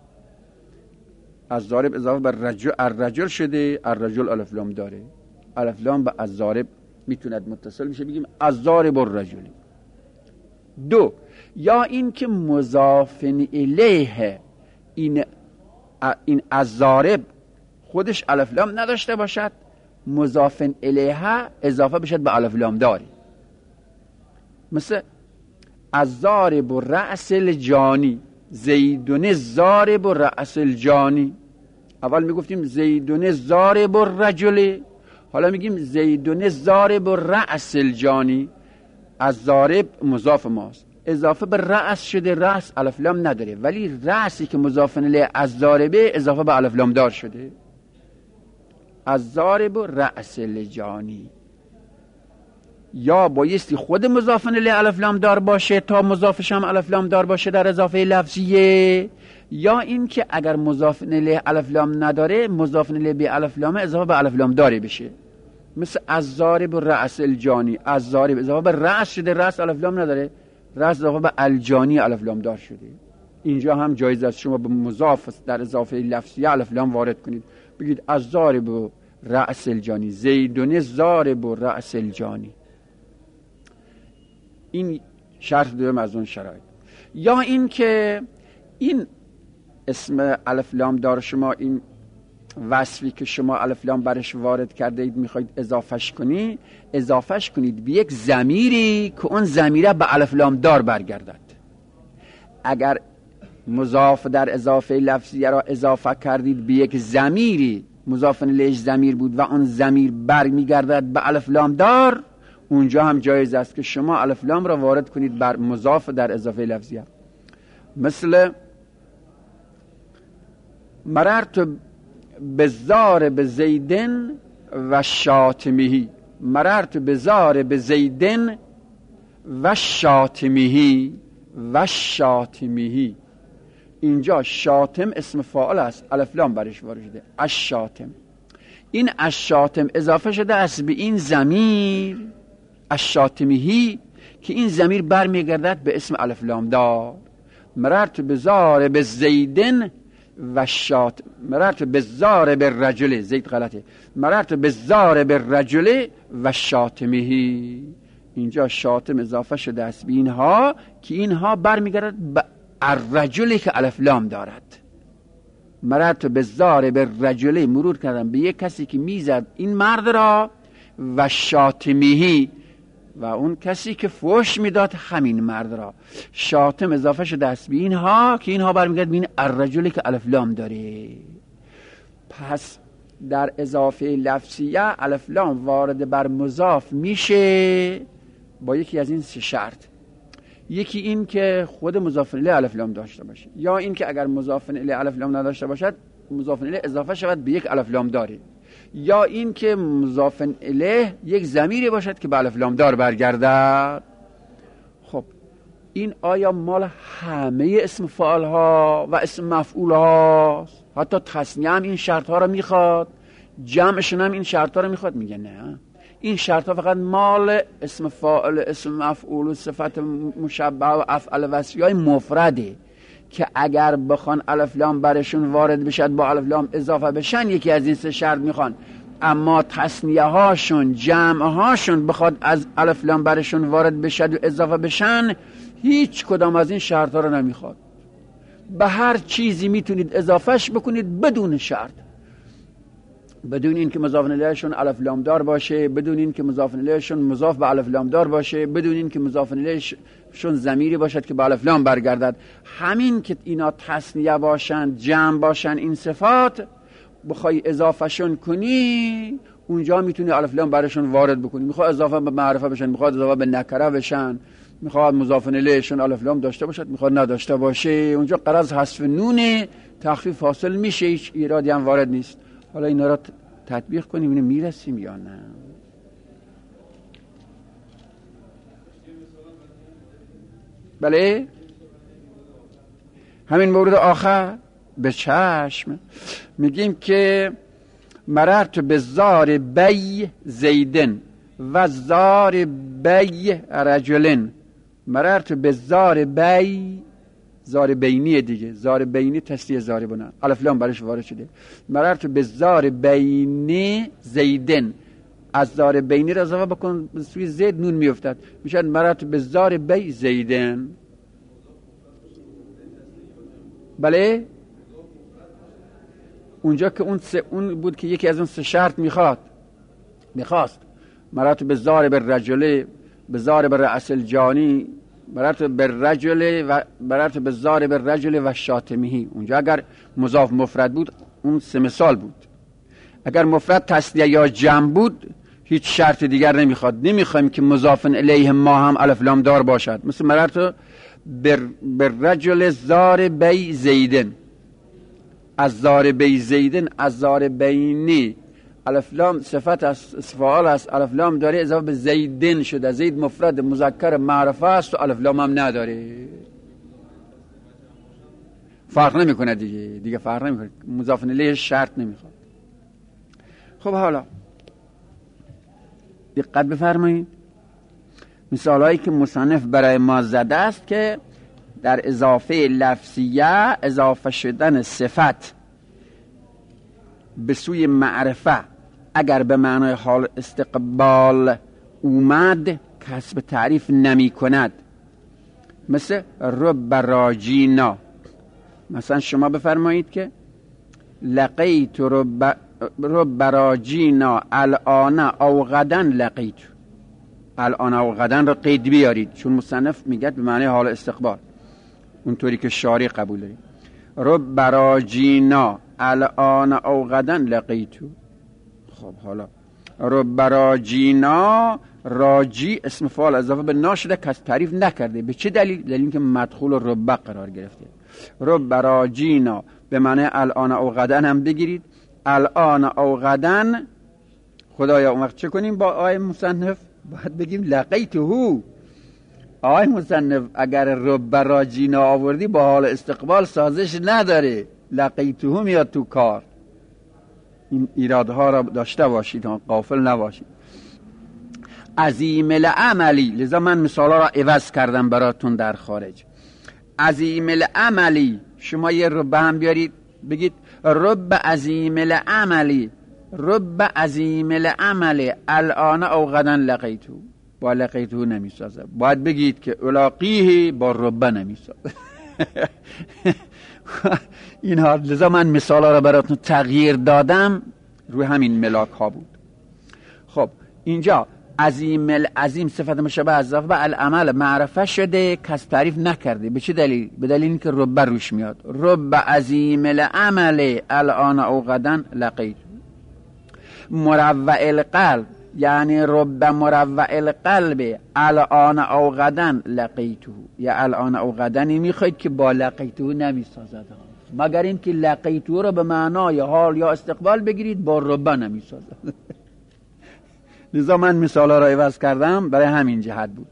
Speaker 2: از ضارب اضافه بر رجل الرجل شده، الرجل الف لام داره، الف لام به از ضارب میتوند متصل میشه، بگیم از ضارب الرجل. 2، یا این که مضاف الیه این از ضارب خودش الف لام نداشته باشد، مضاف الیه اضافه بشد به الف لام داری، مثل از ضارب رأس الجانی، زیدون ضارب رأس الجانی. اول میگفتیم زیدون ضارب الرجل، حالا میگیم زیدون ضارب رأس الجانی. از ضارب مضاف ماست، اضافه به رأس شده، رأس الف لام نداره، ولی رأسی که مضاف الیه از ضاربه اضافه به الف لام دار شده. از ضارب رأس الجانی. یا بایستی خود مضاف الیه الف لام دار باشه تا مضافش هم الف لام دار باشه در اضافه لفظیه، یا این که اگر مضاف الیه الف لام نداره مضاف الیه به الف لام اضافه به الف لام داره بشه، مثل از ضارب رأس الجانی. از ضارب اضافه به رأس شده، رأس الف لام نداره، رأس اضافه به الجانی الف لام دار شده. اینجا هم جایز است شما به مضاف در اضافه لفظیه الف لام وارد کنید، بگید از ضارب رأس الجانی، زیدون ضارب رأس الجانی. این شرط دوم از اون شرایط. یا این که این اسم الف لام دار شما، این وصفی که شما الف لام برش وارد کرده اید میخواید اضافهش کنید به یک ضمیری که اون ضمیره به الف لام دار برگردد. اگر مضاف در اضافه لفظیه را اضافه کردید به یک ضمیری مضاف الیهش ضمیر بود و اون ضمیر برمیگردد به الف لام دار، اونجا هم جایز است که شما الف لام را وارد کنید بر مضاف در اضافه لفظیه. مثل مررت بزار زیدن و شاتمهی، مررت بزار زیدن و شاتمهی و شاتمهی. اینجا شاتم اسم فاعل است، الف لام برش وارد شده، الشاتم. این الشاطم اضافه شده است به این ضمیر الشاطمیهی که این ضمیر برمیگردد به اسم الف لام دار. مررت بزارب زیدن و شاطم، مررت بزارب الرجل، زید غلطه، مررت بزارب الرجل و شاطمیهی. اینجا شاطم اضافه شده است به اینها که اینها برمیگردد به الرجلی که الف لام دارد. مررت بزارب الرجل، مرور کردم به یک کسی که میزد این مرد را، و شاطمیهی، و اون کسی که فحش میداد همین مرد را. شاطم اضافه شده است به اینها که اینها برمیگرد به این الرجلی که الف لام داره. پس در اضافه لفظیه الف لام وارد بر مضاف میشه با یکی از این سه شرط. یکی این که خود مضاف الیه الف لام داشته باشه، یا این که اگر مضاف الیه الف لام نداشته باشد مضاف الیه اضافه شود به یک الف لام داره، یا این که مضاف الیه یک ضمیری باشد که به الف لام دار برگردد. خب این آیا مال همه اسم فاعل ها و اسم مفعول ها؟ حتی تثنیه هم این شرط ها رو میخواد، جمعشون هم این شرط ها رو میخواد؟ میگه نه، این شرط ها فقط مال اسم فاعل، اسم مفعول و صفت مشبه و افعال وصفی های مفرده که اگر بخوان الف لام برشون وارد بشد با الف لام اضافه بشن یکی از این سه شرط میخوان. اما تثنیه هاشون، جمع هاشون بخواد از الف لام برشون وارد بشد و اضافه بشن هیچ کدام از این شرط ها رو نمیخواد. به هر چیزی میتونید اضافهش بکنید بدون شرط، بدون این که مضاف الیهشون الف لام دار باشه، بدون این که مضاف الیهشون مضاف به الف لام دار باشه، بدون این که مضاف الیهشون ضمیری باشد که به الف لام برگردد. همین که اینا تثنیه باشن، جمع باشن، این صفات بخوای اضافهشون کنی اونجا میتونی الف لام برشون وارد بکنی. میخواد اضافه به معرفه بشن، میخواد اضافه به نکره بشن، میخواد مضاف الیهشون الف لام داشته باشد، میخواد نداشته باشه، اونجا غرض حذف نون تخفیف حاصل میشه، هیچ ایرادی هم وارد نیست. حالا اینا را تطبیق کنیم اینو میرسیم یا نه؟ بله همین مورد آخر به چشم میگیم که مررت به زار بی زیدن و زار بی رجلن. مررت به زار بی، زار بینی دیگه، زار بینی تسلیه زار بنا، الف لام برش وارد شده. مررت به زار بینی زیدن، از زار بینی را اضافه بکن سوی زید نون میافتد، میشد مررت به زار بی زیدن. بله اونجا که اون بود که یکی از اون سه شرط میخواست مررت به زار بر رجله، به زار بر رأس الجانی، مررت بر رجل و مررت به زار بر رجل و شاطمیهی. اونجا اگر مضاف مفرد بود اون سه مثال بود، اگر مفرد تثنیه یا جمع بود هیچ شرط دیگر نمیخوایم که مضاف الیه ما هم الف لام دار باشد. مثل مررت بر رجل زار بی زیدن، از زار بی زیدن، از زار بینی الف لام صفت از فاعل است، الف لام داره، اضافه به زیدن شده، زید مفرد مذکر معرفه است و الف لام هم نداره، فرق نمیکنه دیگه فرق نمیکنه، مضاف الیه شرط نمیخواد. خب حالا دقت بفرمایید مثالایی که مصنف برای ما زده است که در اضافه لفظیه اضافه شدن صفت به سوی معرفه اگر به معنای حال استقبال اومد کسب تعریف نمی کند. مثل رب راجینا، مثلا شما بفرمایید که لقیت رب راجینا الان او غدا لقیت. الان او غدا را قید بیارید چون مصنف میگه به معنی حال استقبال اونطوری که شارع قبول دارید. رب راجینا الان او غدا لقیتو. خب حالا رب راجینا، راجی اسم فاعل اضافه به ناشده کس تعریف نکرده. به چه دلیل؟ دلیل که مدخول رب قرار گرفته. رب راجینا به معنی الان او غدا هم بگیرید. الان او غدا خدایا اون وقت چه کنیم با آیه مصنف؟ باید بگیم لقیتهو. آقای مصنف اگر رب راجینا آوردی با حال استقبال سازش نداره، لقیتهو میاد تو کار. این ایرادها را داشته باشید، غافل نباشید. عظیم العملی، لذا من مثالا را عوض کردم براتون در خارج. عظیم العملی، شما یه رب هم بیارید بگید رب عظیم العملی، رب عظیم العملی الان او غدا لقیتو. با لقیتو نمیسازه، باید بگید که الاقیه با رب نمیسازه. اینها لذا من مثالا را براتون تغییر دادم، روی همین ملاک ها بود. خب اینجا عظیم العظیم صفت مشابه اضافه به العمل معرفه شده، کس تعریف نکرده. به چه دلیل؟ به دلیل اینکه رب روش میاد. رب عظیم العمل الان او غدا لقیت. مروع القلب یعنی رب مروع القلب الان او غدا لقیتو، یا الان او غدا میخواید که با لقیتو نمیسازد، مگر اینکه لقیتو رو به معنای حال یا استقبال بگیرید، با رب نمیسازد. لذا من مثالا را عوض کردم، برای همین جهت بود.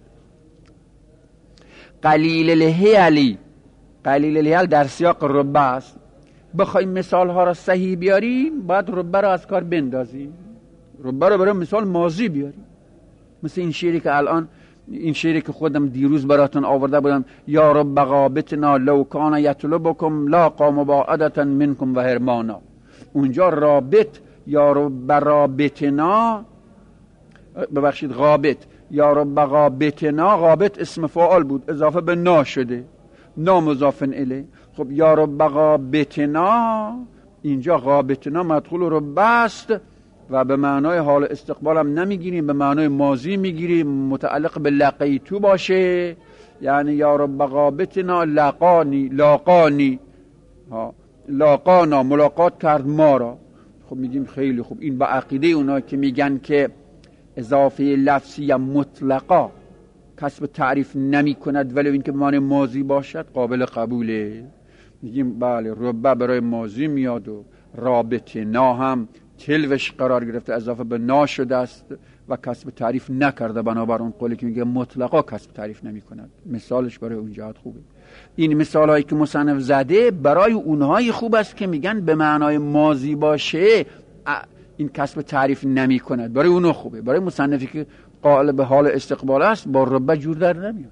Speaker 2: قلیل الهیلی، قلیل الهیل در سیاق رب است. بخوایم مثال ها را صحیح بیاریم باید رب را از کار بندازیم، رب را برای مثال ماضی بیاریم. مثل این شعری که الان، این شعری که خودم دیروز براتون آورده بودم، یا رب غابتنا لو کان یطلبکم لا قام باعدتا منکم و هرمانا. اونجا رابط، یا رب رابطنا، ببخشید غابت، یا رب غابتنا، غابت اسم فاعل بود اضافه به نا شده، نا مضاف الیه. خب یا رب غابتنا، اینجا غابتنا مدخول رب است و به معنای حال استقبال هم نمیگیریم، به معنای ماضی میگیریم، متعلق به لقیتو باشه. یعنی یا رب غابتنا لقانی، لاقانی، لاقانا ملاقات کرد ما را. خب میگیم خیلی خوب، این با عقیده اونا که میگن که اضافه لفظی مطلقا کسب تعریف نمی کند ولی اینکه به معنی ماضی باشد قابل قبوله. میگیم بله، ربه برای ماضی میاد و رابطنا هم تلوش قرار گرفته، اضافه به نا شده است و کسب تعریف نکرده، بنابر اون قولی که میگه مطلقا کسب تعریف نمی کند. مثالش برای اون جهت خوبه. این مثال هایی که مصنف زده برای اونهای خوب است که میگن به معنای ماضی باشه این کسب تعریف نمی کند، برای اونها خوبه. برای مصنفی که قائل به حال استقبال است با ربه جور در نمیاد.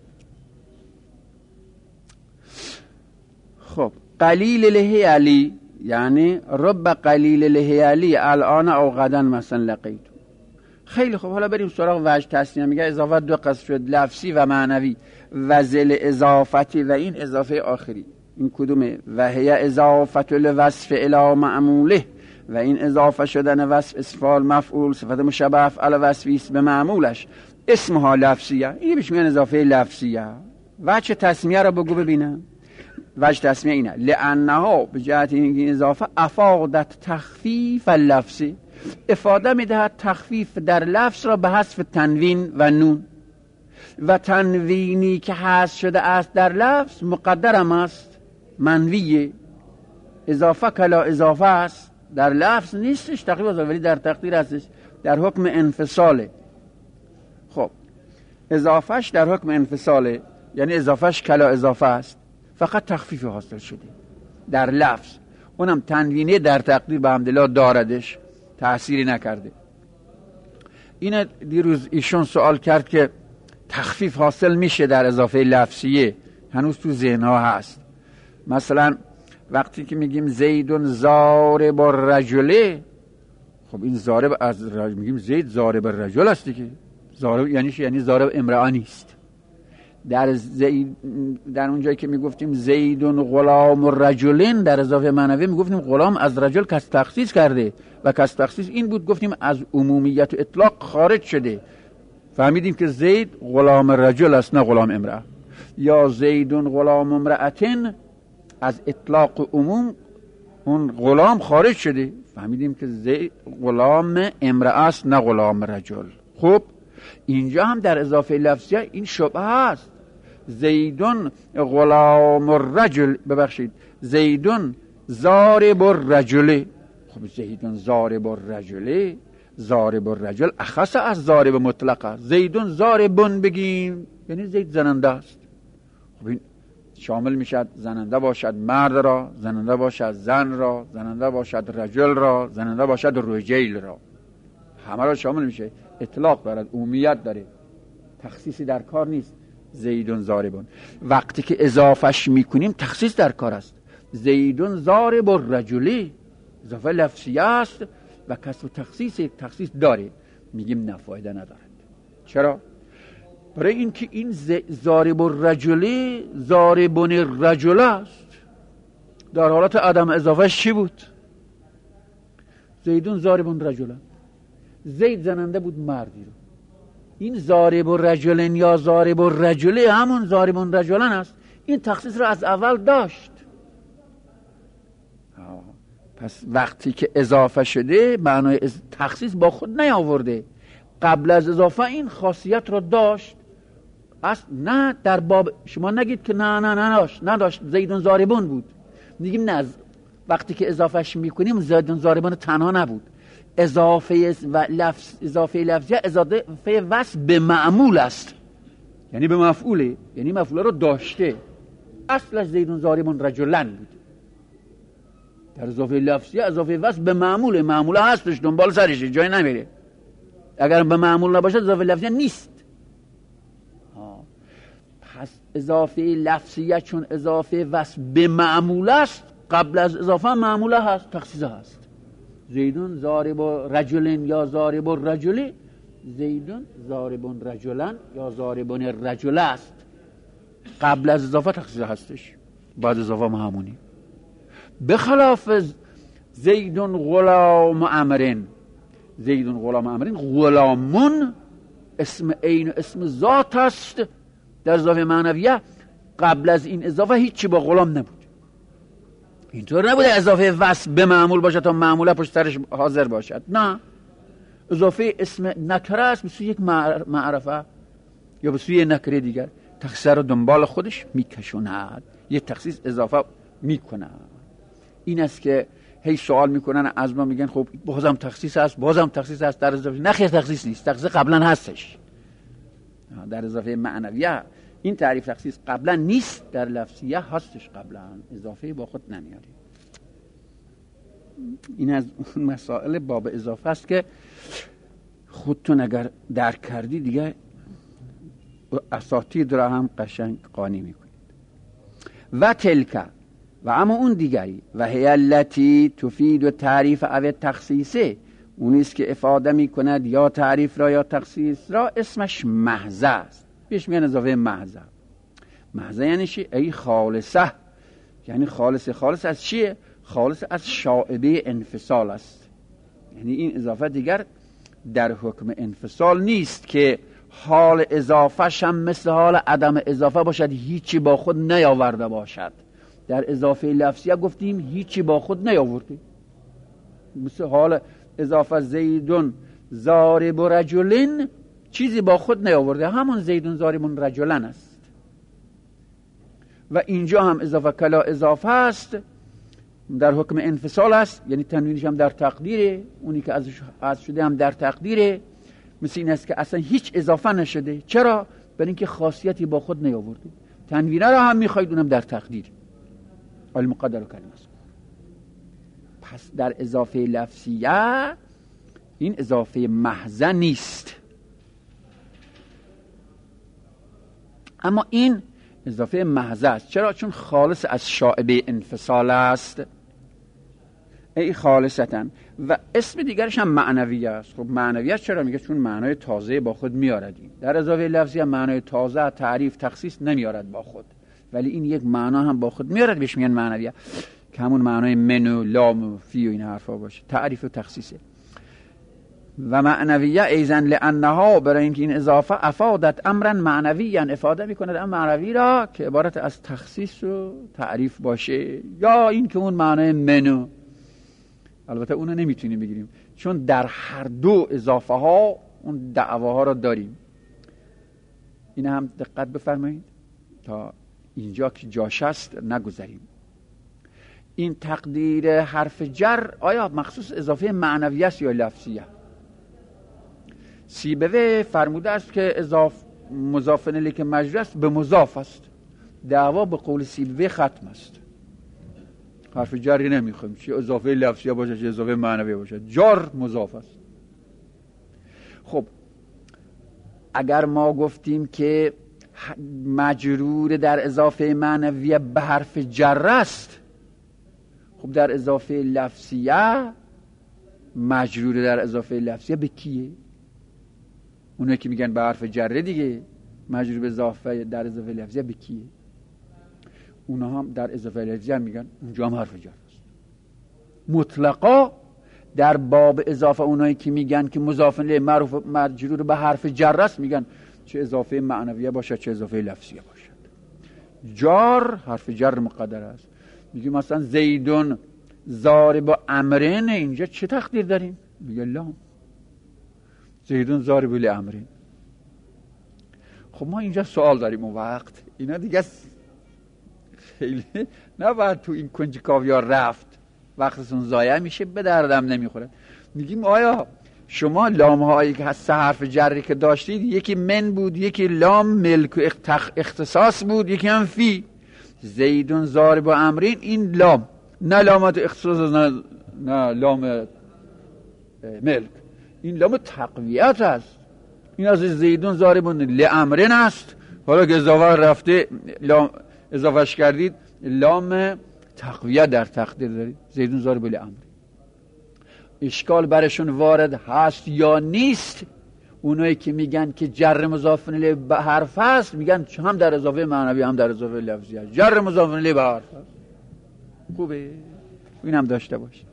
Speaker 2: خب قلیل الهیلی یعنی رب قلیل الهیلی الان او غدا مثلا لقیتو. خیلی خوب، حالا بریم سراغ وجه تسنیه. میگه اضافه دو قسم شد، لفظی و معنوی. و ذل اضافتی، و این اضافه آخری این کدومه؟ و هی اضافت الوصف الی معموله، و این اضافه شدن وصف اسفال مفعول صفت مشابه افعل وصفی است به معمولش، اسمها لفظیه. این بهش میگن اضافه لفظیه. وجه تسمیه رو بگو ببینم. وجه تسمیه اینه لانها به جهت این اضافه افادت تخفیف اللفظی، افاده میدهد تخفیف در لفظ را به حذف تنوین و نون، و تنوینی که حذف شده است در لفظ مقدرم است منویه. اضافه کلا اضافه است، در لفظ نیستش تقریبا، ولی در تقدیر هستش، در حکم انفصاله. خب اضافهش در حکم انفصاله، یعنی اضافهش کلا اضافه است، فقط تخفیف حاصل شده در لفظ، اونم تنوینه در تقدیر به حمدالله داردش، تأثیری نکرده. این دیروز ایشون سوال کرد که تخفیف حاصل میشه در اضافه لفظیه، هنوز تو ذهنها هست. مثلا وقتی که میگیم زیدون ضارب الرجل، خب این ضارب از میگیم زید ضارب الرجل است دیگه. ضارب یعنی ضارب امرأه نیست. در اونجایی که میگفتیم زیدون غلام الرجلین، در اضافه معنوی میگفتیم غلام از رجل کس تخصیص کرده و کس تخصیص این بود گفتیم از عمومیت و اطلاق خارج شده، فهمیدیم که زید غلام الرجل است نه غلام امرأه. یا زیدون غلام امرأتین، از اطلاق عموم اون غلام خارج شده، فهمیدیم که زید غلام امرأه است نه غلام رجل. خب اینجا هم در اضافه لفظیه این شبهه است. زیدون غلام الرجل، ببخشید زیدون ضارب الرجل. خب زیدون ضارب الرجل، ضارب الرجل اخص از ضارب مطلقه. زیدون ضاربون بگیم یعنی زید زننده است. خب این شامل میشد زننده باشد مرد را، زننده باشد زن را، زننده باشد رجل را، زننده باشد رجیل را، همه را شامل میشه. اطلاق دارد، عمومیت داره، تخصیصی در کار نیست. زیدون ضاربون وقتی که اضافهش میکنیم تخصیص در کار است. زیدون ضارب الرجلی اضافه لفظیه است و کسب تخصیص داره. میگیم نه، فایده ندارد. چرا؟ برای اینکه این ضارب الرجلی ضاربون الرجل است. در حالت عدم اضافهش چی بود؟ زیدون ضاربون رجلا، زید زننده بود مردی رو. این ضارب الرجلن یا ضارب الرجلی همون ضاربون رجلن است. این تخصیص رو از اول داشت. پس وقتی که اضافه شده معنای تخصیص با خود نیاورده. قبل از اضافه این خاصیت رو داشت. نه در باب شما نگید که نه نداشت، زیدون ضاربون بود. میگیم نه، وقتی که اضافهش میکنیم زیدون ضاربون تنها نبود. اضافه لفظی اضافه وصف به معمول است، یعنی به مفعوله، یعنی مفعول رو داشته. اصلش زیدون ضاربون رجلن بود. در اضافه لفظی اضافه وصف به معمول هستش، دنبال سرشه، جای نمیره. اگر به معمول نباشه اضافه لفظی نیست. پس اضافه لفظیه چون اضافه وصف به معمول است، قبل از اضافه معموله هست، تخصیص هست. زیدون ضارب رجلن یا ضارب الرجل، زیدون ضاربون رجلن یا ضاربون الرجل است. قبل از اضافه تخصیص هستش، بعد اضافه همونی. بخلاف زیدون غلام امرن، زیدون غلام امرن، غلامون اسم عین و اسم ذات است. در اضافه معنویه قبل از این اضافه هیچی با غلام نبود. اینطور نبوده اضافه وصف به معمول باشه تا معموله پشت سرش حاضر باشد. نه، اضافه اسم نکره است به سوی یک معرفه یا به سوی نکره دیگر، تخصیص رو دنبال خودش میکشوند، یک تخصیص اضافه میکنه. این است که هی سوال میکنن از ما، میگن خب بازم تخصیص هست در اضافه. نه خیر، تخصیص نیست، تخصیص قبلا هستش. در اضافه معنویه این تعریف تخصیص قبلا نیست، در لفظیه هستش قبلا، اضافه با خود نمیاره. این از اون مسائل باب اضافه است که خودتون اگر درک کردی دیگه اساتید را هم قشنگ قانی میکنید. و تلک و اما اون دیگری، و هی التی تفید و تعریف او تخصیصه، اونیست که افاده میکند یا تعریف را یا تخصیص را، اسمش محض است. بهش میگن اضافه محض. محض یعنی چی؟ ای خالصه، یعنی خالص از چیه؟ خالص از شائبه انفصال است. یعنی این اضافه دیگر در حکم انفصال نیست که حال اضافه هم مثل حال عدم اضافه باشد، هیچی با خود نیاورده باشد. در اضافه لفظیه گفتیم هیچی با خود نیاورده، مثل حال اضافه زیدون ضارب رجلن چیزی با خود نیاورده، همون زیدون ضارب رجلن است. و اینجا هم اضافه کلا اضافه است، در حکم انفصال است، یعنی تنوینش هم در تقدیره، اونی که از شده هم در تقدیره. مثل این است که اصلا هیچ اضافه نشده. چرا؟ برای اینکه خاصیتی با خود نیاورده. تنوینه را هم میخواید اونم در تقدیر، المقدر و کلمه. پس در اضافه لفظیه این اضافه محض نیست، اما این اضافه محض است. چرا؟ چون خالص از شائبه انفصال است. ای خالصتن. و اسم دیگرش هم معنوی است. خب معنوی است چرا؟ میگه چون معنای تازه با خود میارد. در اضافه لفظی هم معنای تازه، تعریف، تخصیص نمیارد با خود، ولی این یک معنا هم با خود میارد، بهش میگن معنویه، که همون معنای من و لام و فی و این حرفا باشه، تعریف و تخصیصه. و معنویه ایزن لانها، برای اینکه این اضافه افادت امرا معنویا، افاده میکند امر معنوی را که عبارت از تخصیص و تعریف باشه، یا این که اون معنای منو. البته اونو نمیتونیم بگیریم چون در هر دو اضافه ها اون دعواها را داریم. این هم دقت بفرمایید تا اینجا که جاش است نگذاریم. این تقدیر حرف جر آیا مخصوص اضافه معنوی است یا لفظیه؟ سیبوی فرموده است که مضاف الیه که مجرور است به مضاف است. دعوا به قول سیبوی ختم است. حرف جری نمیخوایم، چه اضافه لفظیه باشه چه اضافه معنویه باشه، جار مضاف است. خب اگر ما گفتیم که مجرور در اضافه معنویه به حرف جر است، خب در اضافه لفظیه مجرور در اضافه لفظیه به کیه؟ اونایی که میگن به حرف جره دیگه، مجرور به اضافه در اضافه لفظیه به کیه؟ اونا هم در اضافه لفظیه میگن اونجا هم حرف جر است. مطلقا در باب اضافه اونایی که میگن که مضاف الیه معروف مجرور به حرف جر است، میگن چه اضافه معنویه باشد چه اضافه لفظیه باشد، جار حرف جر مقدر است. میگه مثلا زیدون ضارب امرن، اینجا چه تقدیر داریم؟ میگه لام. زیدون ضارب لامرن. خب ما اینجا سوال داریم اون وقت، اینا دیگه خیلی نباید تو این کنج کاویار رفت، وقتتون ضایع میشه، به دردم نمیخوره. میگیم آیا شما لام هایی که هست حرف جری که داشتید، یکی من بود، یکی لام ملک و اختصاص بود، یکی هم فی. زیدون ضارب امرین، این لام، نه لامت اختصاص نه لام ملک، این لام تقویت است. این از زیدون ضارب لامرین است. حالا که اضافه رفته لام اضافهش کردید، لام تقویت در تقدیر دارید، زیدون ضارب لامرین. اشکال برشون وارد هست یا نیست؟ اونایی که میگن که جر مضاف الیه به حرف هست، میگن هم در اضافه معنوی هم در اضافه لفظی هست، جر مضاف الیه به حرف هست. خوبه این هم داشته باشید.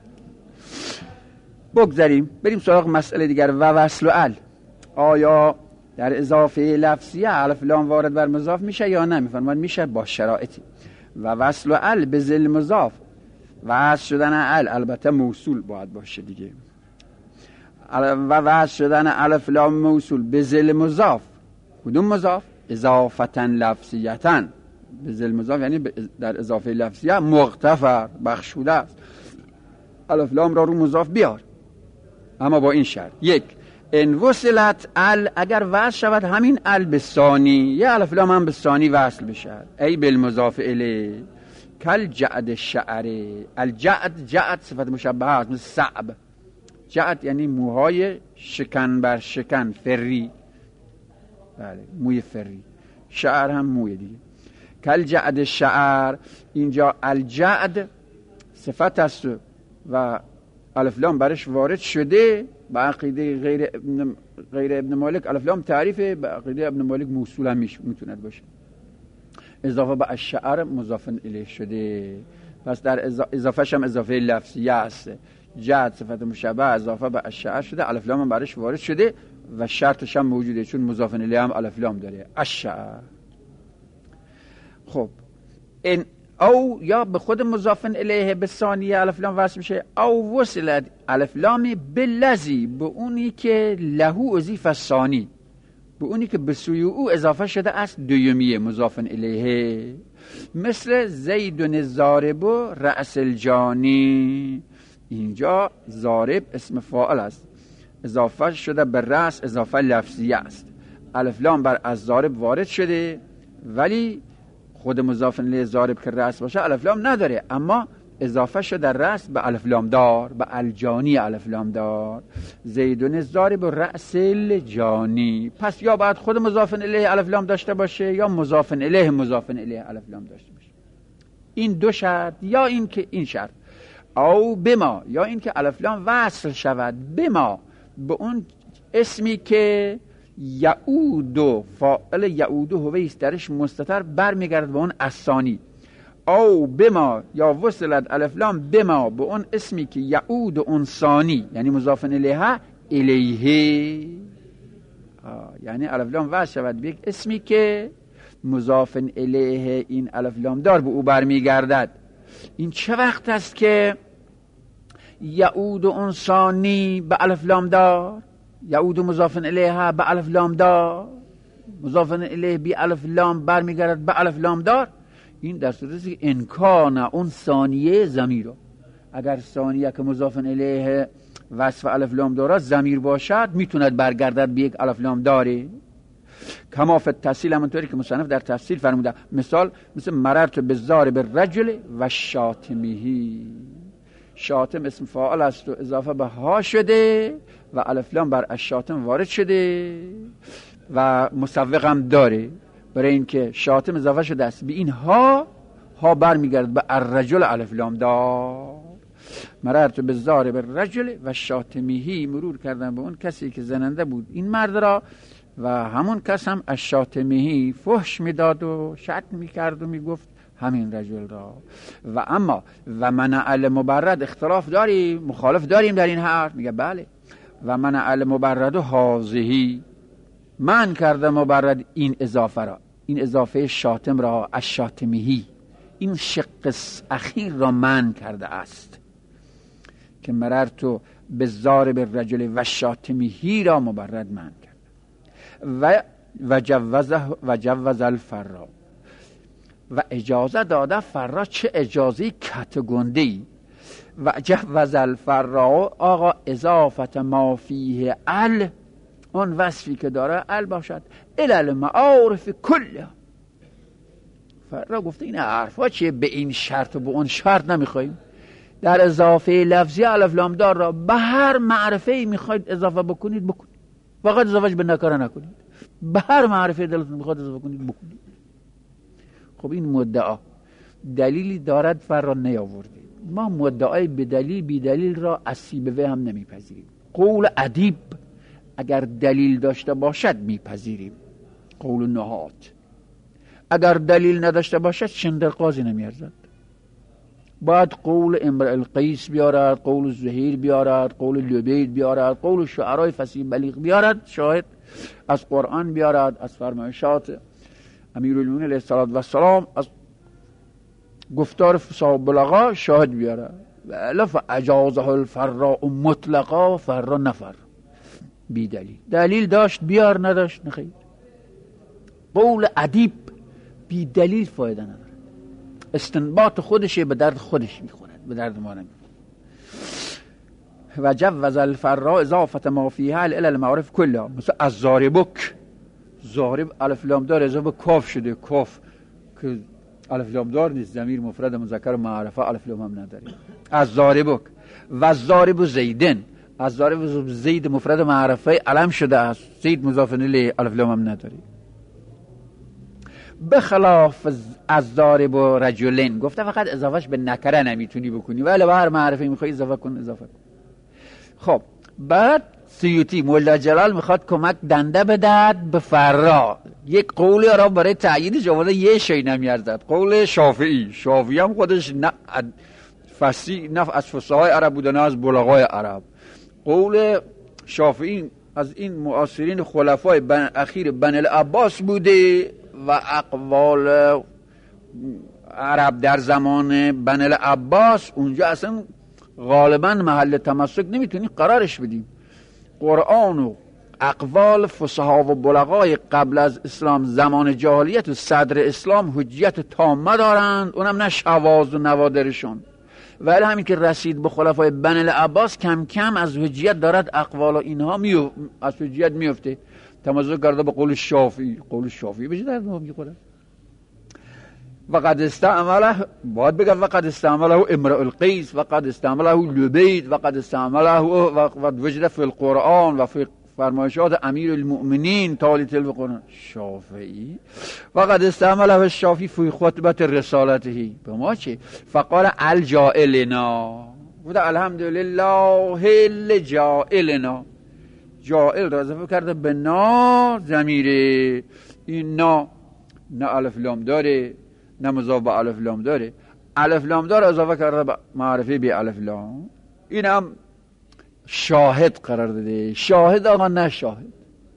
Speaker 2: بگذاریم بریم سراغ مسئله دیگر. و وصل و ال، آیا در اضافه لفظی الف لام وارد بر مضاف میشه یا نه؟ میفرماید میشه با شرایطی. و وصل و ال به ذل مضاف، وصل شدن ال البته موصول باید باشه دیگه، و وصل شدن الف لام موصول به ذل مضاف. کدوم مضاف؟ اضافتا لفظیتا. به ذل مضاف یعنی در اضافه لفظیه مغتفر بخشوده است. الف لام را رو مضاف بیار، اما با این شرط: یک، ان وصلت ال، اگر وصل شود همین ال به ثانی، یه الف لام هم به ثانی وصل بشه، ای بالمضاف الیه. کل جعد شعر، الجعد، جعد صفت مشبهه است، مثل صعب. جعد یعنی موهای شکن بر شکن، فری، بله موی فری. شعر هم موی دیگه. کل جعد شعر، اینجا الجعد صفت است و الف لام برش وارد شده. با عقیده غیر ابن مالک الف لام تعریفه، با عقیده ابن مالک موصول هم میتونه باشه. اضافه به الشعر مضاف الیه شده، پس در اضافهش هم اضافه لفظیه است. جعد صفت مشبه اضافه به الشعر شده، الف لام هم برش وارد شده و شرطش هم موجوده، چون مضاف الیه هم الف لام داره، الشعر. خب این او یا به خود مضاف الیه به ثانیه الف لام وصل میشه، او وصلت الف لام بالذی، به اونی که لهو اضیف ثانی، به اونی که به سوی او اضافه شده است دویمیه مضاف الیه. مثل زیدون ضارب رأس الجانی، اینجا ضارب اسم فاعل است، اضافه شده به رأس، اضافه لفظیه است. الف لام بر از ضارب وارد شده، ولی خود مضاف الیه ضارب که رأس باشه الف لام نداره، اما اضافه شده رأس به الف لام دار، به الجانی الف لام دار. زیدون ضارب رأس الجانی، پس یا باید خود مضاف الیه الف لام داشته باشه یا مضاف الیه الف لام داشته باشه. این دو شرط، یا این که این شرط، او بما، یا این که الف لام وصل شود بما، به اون اسمی که یعود، فاعل یعود هویست درش مستتر برمیگرد به اون الثانی. او بما، یا وصلت الف لام بما، به اون اسمی که یعود اون ثانی، یعنی مضاف الیه الیه، یعنی الف لام وصل شود به یک اسمی که مضاف الیه این الف لام دار به او برمیگردد. این چه وقت است که یعود اون ثانی به الف لام دار، یعود مضاف الیه به الف لام دار، مضاف الیه بی الف لام برمیگردد به الف لام دار؟ این در صورتی که انکانه اون ثانیه ضمیر، اگر ثانیه که مضاف الیه وصف الف لام داره ضمیر باشد، میتوند برگردد به یک الف لام داره. کما فی التفصیل، همونطوری که مصنف در تفصیل فرموده. مثال مثل مررت بالضارب الرجل و شاتمه. شاتم اسم فاعل است و اضافه به ها شده و الف لام بر الشاتم وارد شده و مسوق هم داره، برای اینکه شاتم اضافه شده است به این ها برمیگرد به الرجل الف لام دار. مررت بالضارب الرجل و شاتمه، مرور کردن به اون کسی که زننده بود این مرد را و همون کس هم الشاتمه فحش میداد و شتم میکرد و میگفت همین رجل را. و اما و منع المبرد، اختلاف داریم، مخالف داریم در این حرف. میگه بله، و منع المبرد و حاضهی، من کرده مبرد این اضافه را، این اضافه شاتم را، الشاتمهی، این شق اخیر را من کرده است که مررتو بالضارب الرجل و شاتمهی را مبرد من کرده. و جوز الفرا، و اجازه داده فرا، چه اجازه کتگندهی. و جوز الفرا، آقا اضافت ما فیه ال، اون وصفی که داره ال باشد، المعارف کله. فرا گفته این حرفا چیه، به این شرط و به اون شرط نمیخوایم. در اضافه لفظی الف لام دار را به هر معرفه ای میخواید اضافه بکنید بکنید، فقط اضافهش به نکره نکنید. به هر معرفه دلتون میخواد اضافه کنید بکنید. خب این مدعا دلیلی دارد فرا نیاورده. ما مدعای به دلیل بی دلیل را از سیبوی هم نمیپذیریم. قول ادیب اگر دلیل داشته باشد میپذیریم، قول نحات. اگر دلیل نداشته باشد شندر قاضی نمیارزد. باید قول امرئ القیس بیارد، قول زهیر بیارد، قول لبید بیارد، قول شعرای فصیح بلیغ بیارد، شاهد از قرآن بیارد، از فرمایشات امیرالمومنین علیه السلام، از گفتار صاحب بلغا شاهد بیارد. لف اجازه الفراء مطلقا، فرا نفر بی دلیل. دلیل داشت بیار، نداشت نخیر. قول ادیب بی دلیل فایده نداره، استنباط خودشه، به درد خودش میخورد، به درد ما نمیخورد. و جوز الفراء اضافت ما فیها الی المعارف کلها. مثل از زاربک، زارب الف لام دار اضافه کاف شده، کاف که الف لام دار نیست، ضمیر مفرد مذکر معرفه الف لام هم نداره. از زاربک. و زارب زیدن، از زارب زید مفرد معرفه علم شده است، زید مضاف الیه الف لام هم نداره. بخلاف از ضارب و رجلین، گفته فقط اضافهش به نکره نمیتونی بکنی، ولی به هر معرفه میخوای اضافه کن اضافه کن. خب بعد سیوطی مولا جلال میخواد کمک دنده بدهد به فرا. یک قولی را برای تأییدش آورده، یه شی نمیارزد. قول شافعی هم خودش نه فصیح، نه از فصحای عرب بوده نه از بلغای عرب. قول شافعی از این معاصرین خلفای اخیر بنی العباس بوده و اقوال عرب در زمان بنی العباس اونجا اصلا غالبا محل تمسک نمیتونی قرارش بدیم. قرآن و اقوال فصحا و بلغای قبل از اسلام زمان جاهلیت و صدر اسلام حجیت تامه دارند، اونم نه شواذ و نوادرشون. ولی همین که رسید به خلفای بنی العباس کم کم از حجیت دارد اقوال و اینها از حجیت میفته. تمسک کرده به قول شافعی. قول شافعی بشه در ما میخوره. وقد استعمله، باید بگم وقد استعمله امرئ القیس، وقد استعمله لبید، وقد استعمله وقد وجد فی القرآن و فی فرمایشات امیر المؤمنین تالیت القرآن شافعی. وقد استعمله الشافعی فی خطبت رسالته. به ما چه؟ فقال الجائلنا، بوده الحمدلله الجائلنا، جائل را اضافه کرده به نا ضمیر. این نا نه الف لام داره نه مضاف به الف لام داره. الف لام داره اضافه کرده به معرفه به الف لام. این هم شاهد قرار داده. شاهد آقا نه شاهد.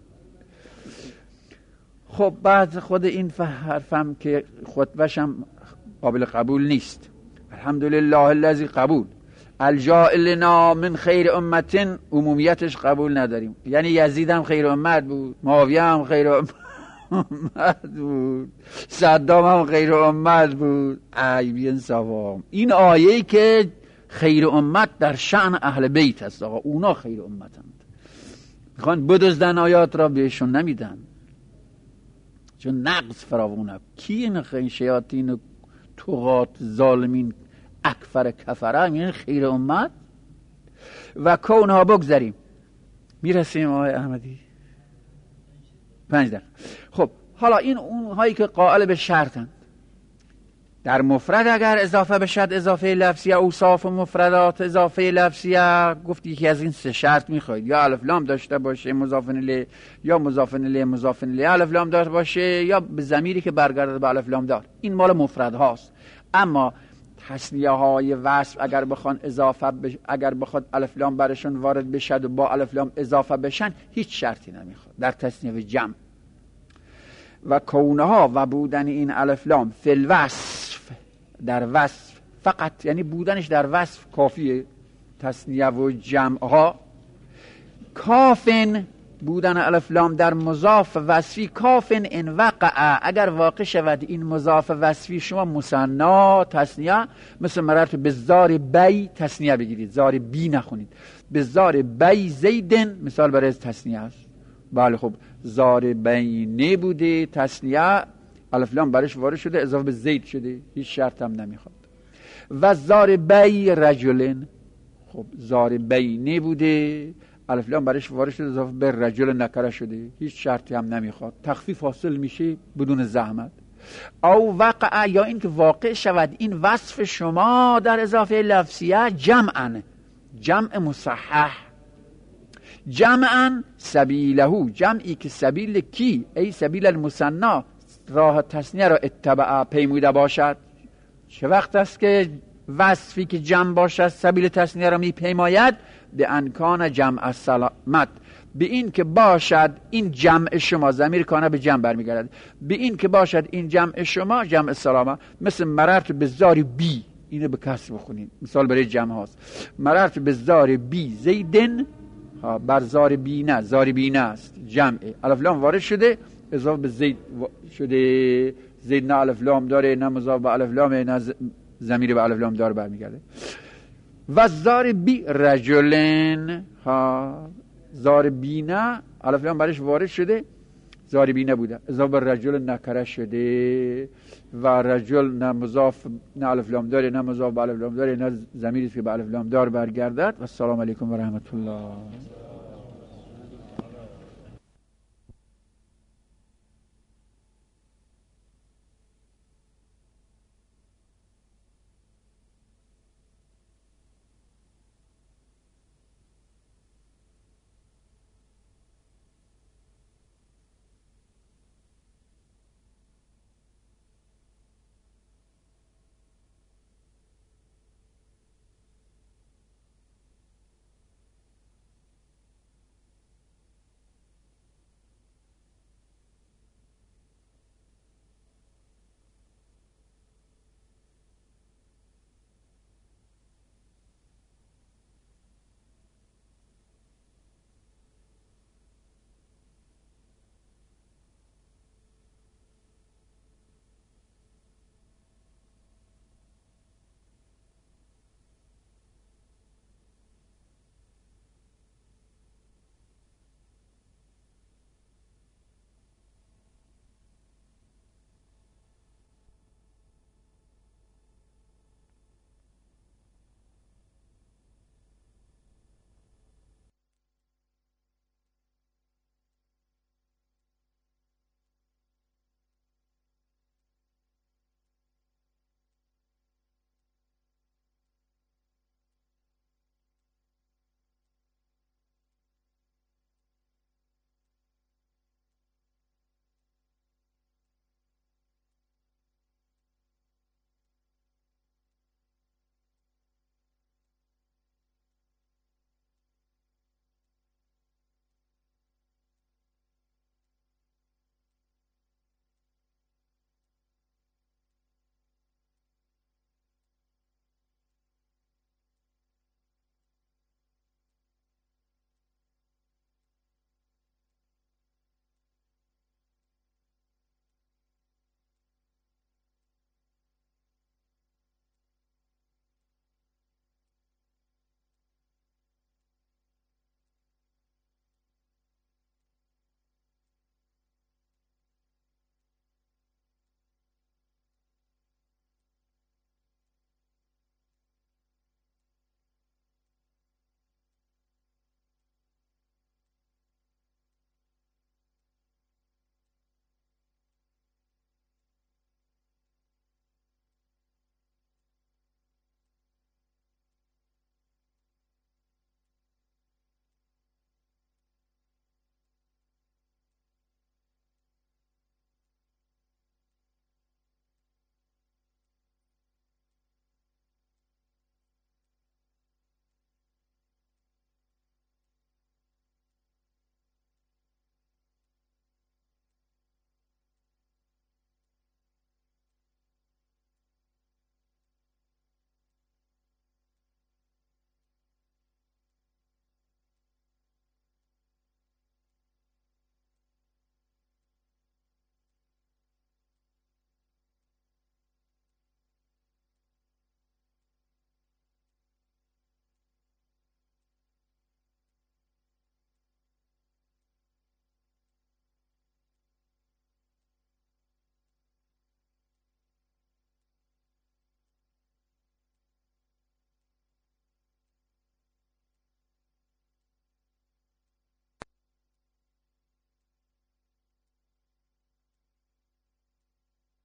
Speaker 2: خب بعد خود این حرفم که خطبهش هم قابل قبول نیست. الحمدلله الذی قبول. الجائلنا من خیر امتن عمومیتش قبول نداریم، یعنی یزید هم خیر امت بود، معاویه هم خیر امت بود، صدام هم خیر امت بود. ای بین سوام. این آیه‌ای که خیر امت در شأن اهل بیت است، آقا اونا خیر امتند. میخوان بدزدن آیات را بهشون نمیدن. چون نقص فراوونه. کی این شیاطین و طغات ظالمین اکفر کفره، این خیر امت. و کونها بگذاریم، میرسیم آقای احمدی 5 دقیقه. خب حالا این اونهایی که قائل به شرطند، در مفرد اگر اضافه بشد اضافه لفظیه، اوصاف و مفردات اضافه لفظیه، گفتی یکی از این 3 شرط میخواید، یا الف لام داشته باشه مضاف الیه، یا مضاف الیه مضاف الیه الف لام داشته باشه، یا به ضمیری که برگرده به الف لام دار. این مال مفرد هاست. اما تثنیه های وصف اگر بخوان اگر بخواد الف لام برشون وارد بشد و با الف لام اضافه بشن، هیچ شرطی نمیخواد در تثنیه جمع. و کونها و بودن این الف لام فی الوصف، در وصف فقط، یعنی بودنش در وصف کافیه. تثنیه و جمع ها کافن، بودن الف لام در مضاف وصفی کافن ان وقع، اگر واقع شود این مضاف وصفی شما مثنا تثنیه، مثل مررت به زار بی تثنیه بگیرید، زار بی نخونید، به زار بی زیدن مثال برای تثنیه است. بله خب زار بینه بوده تثنیه، الف لام برش وارد شده اضافه به زید شده، هیچ شرط هم نمیخواد. و زار بی رجلن، خب زار بینه بوده الف لام برش وارد شده اضافه به رجل نکره شده، هیچ شرطی هم نمیخواد، تخفیف حاصل میشه بدون زحمت. او وقع، یا این که واقع شود این وصف شما در اضافه لفظیه جمعا، جمع مصحح، جمعا سبیله، جمعی که سبیل کی، ای سبیل المثنا، راه تثنیه را اتبع پیموده باشد. چه وقت است که وصفی که جمع باشد سبیل تثنیه را می پیماید؟ به انکان جمع السلامت، به این که باشد این جمع شما، ضمیر کانه به جمع برمیگردد، به این که باشد این جمع شما جمع سلامه. مثل مررت به زار بی، اینو به کسر بخونید، مثال برای جمع هاست. مررت به زار بی زیدن، بر زار بی نه، زار بی نه است جمعه، الف لام وارد شده اضافه به زید شده، زید نه الف لام داره نه مضاف به الف لام نه ضمیر به الف لام داره برمیگرده. و زار بی رجلن، زار بی نه الف لام برش وارد شده زار بی نبوده اضافه به رجل نکره شده، و رجل نه مضاف نه الف لام داره نه مضاف به الف لام داره نه ضمیری که به الف لام دار برگردد. و السلام علیکم و رحمت الله.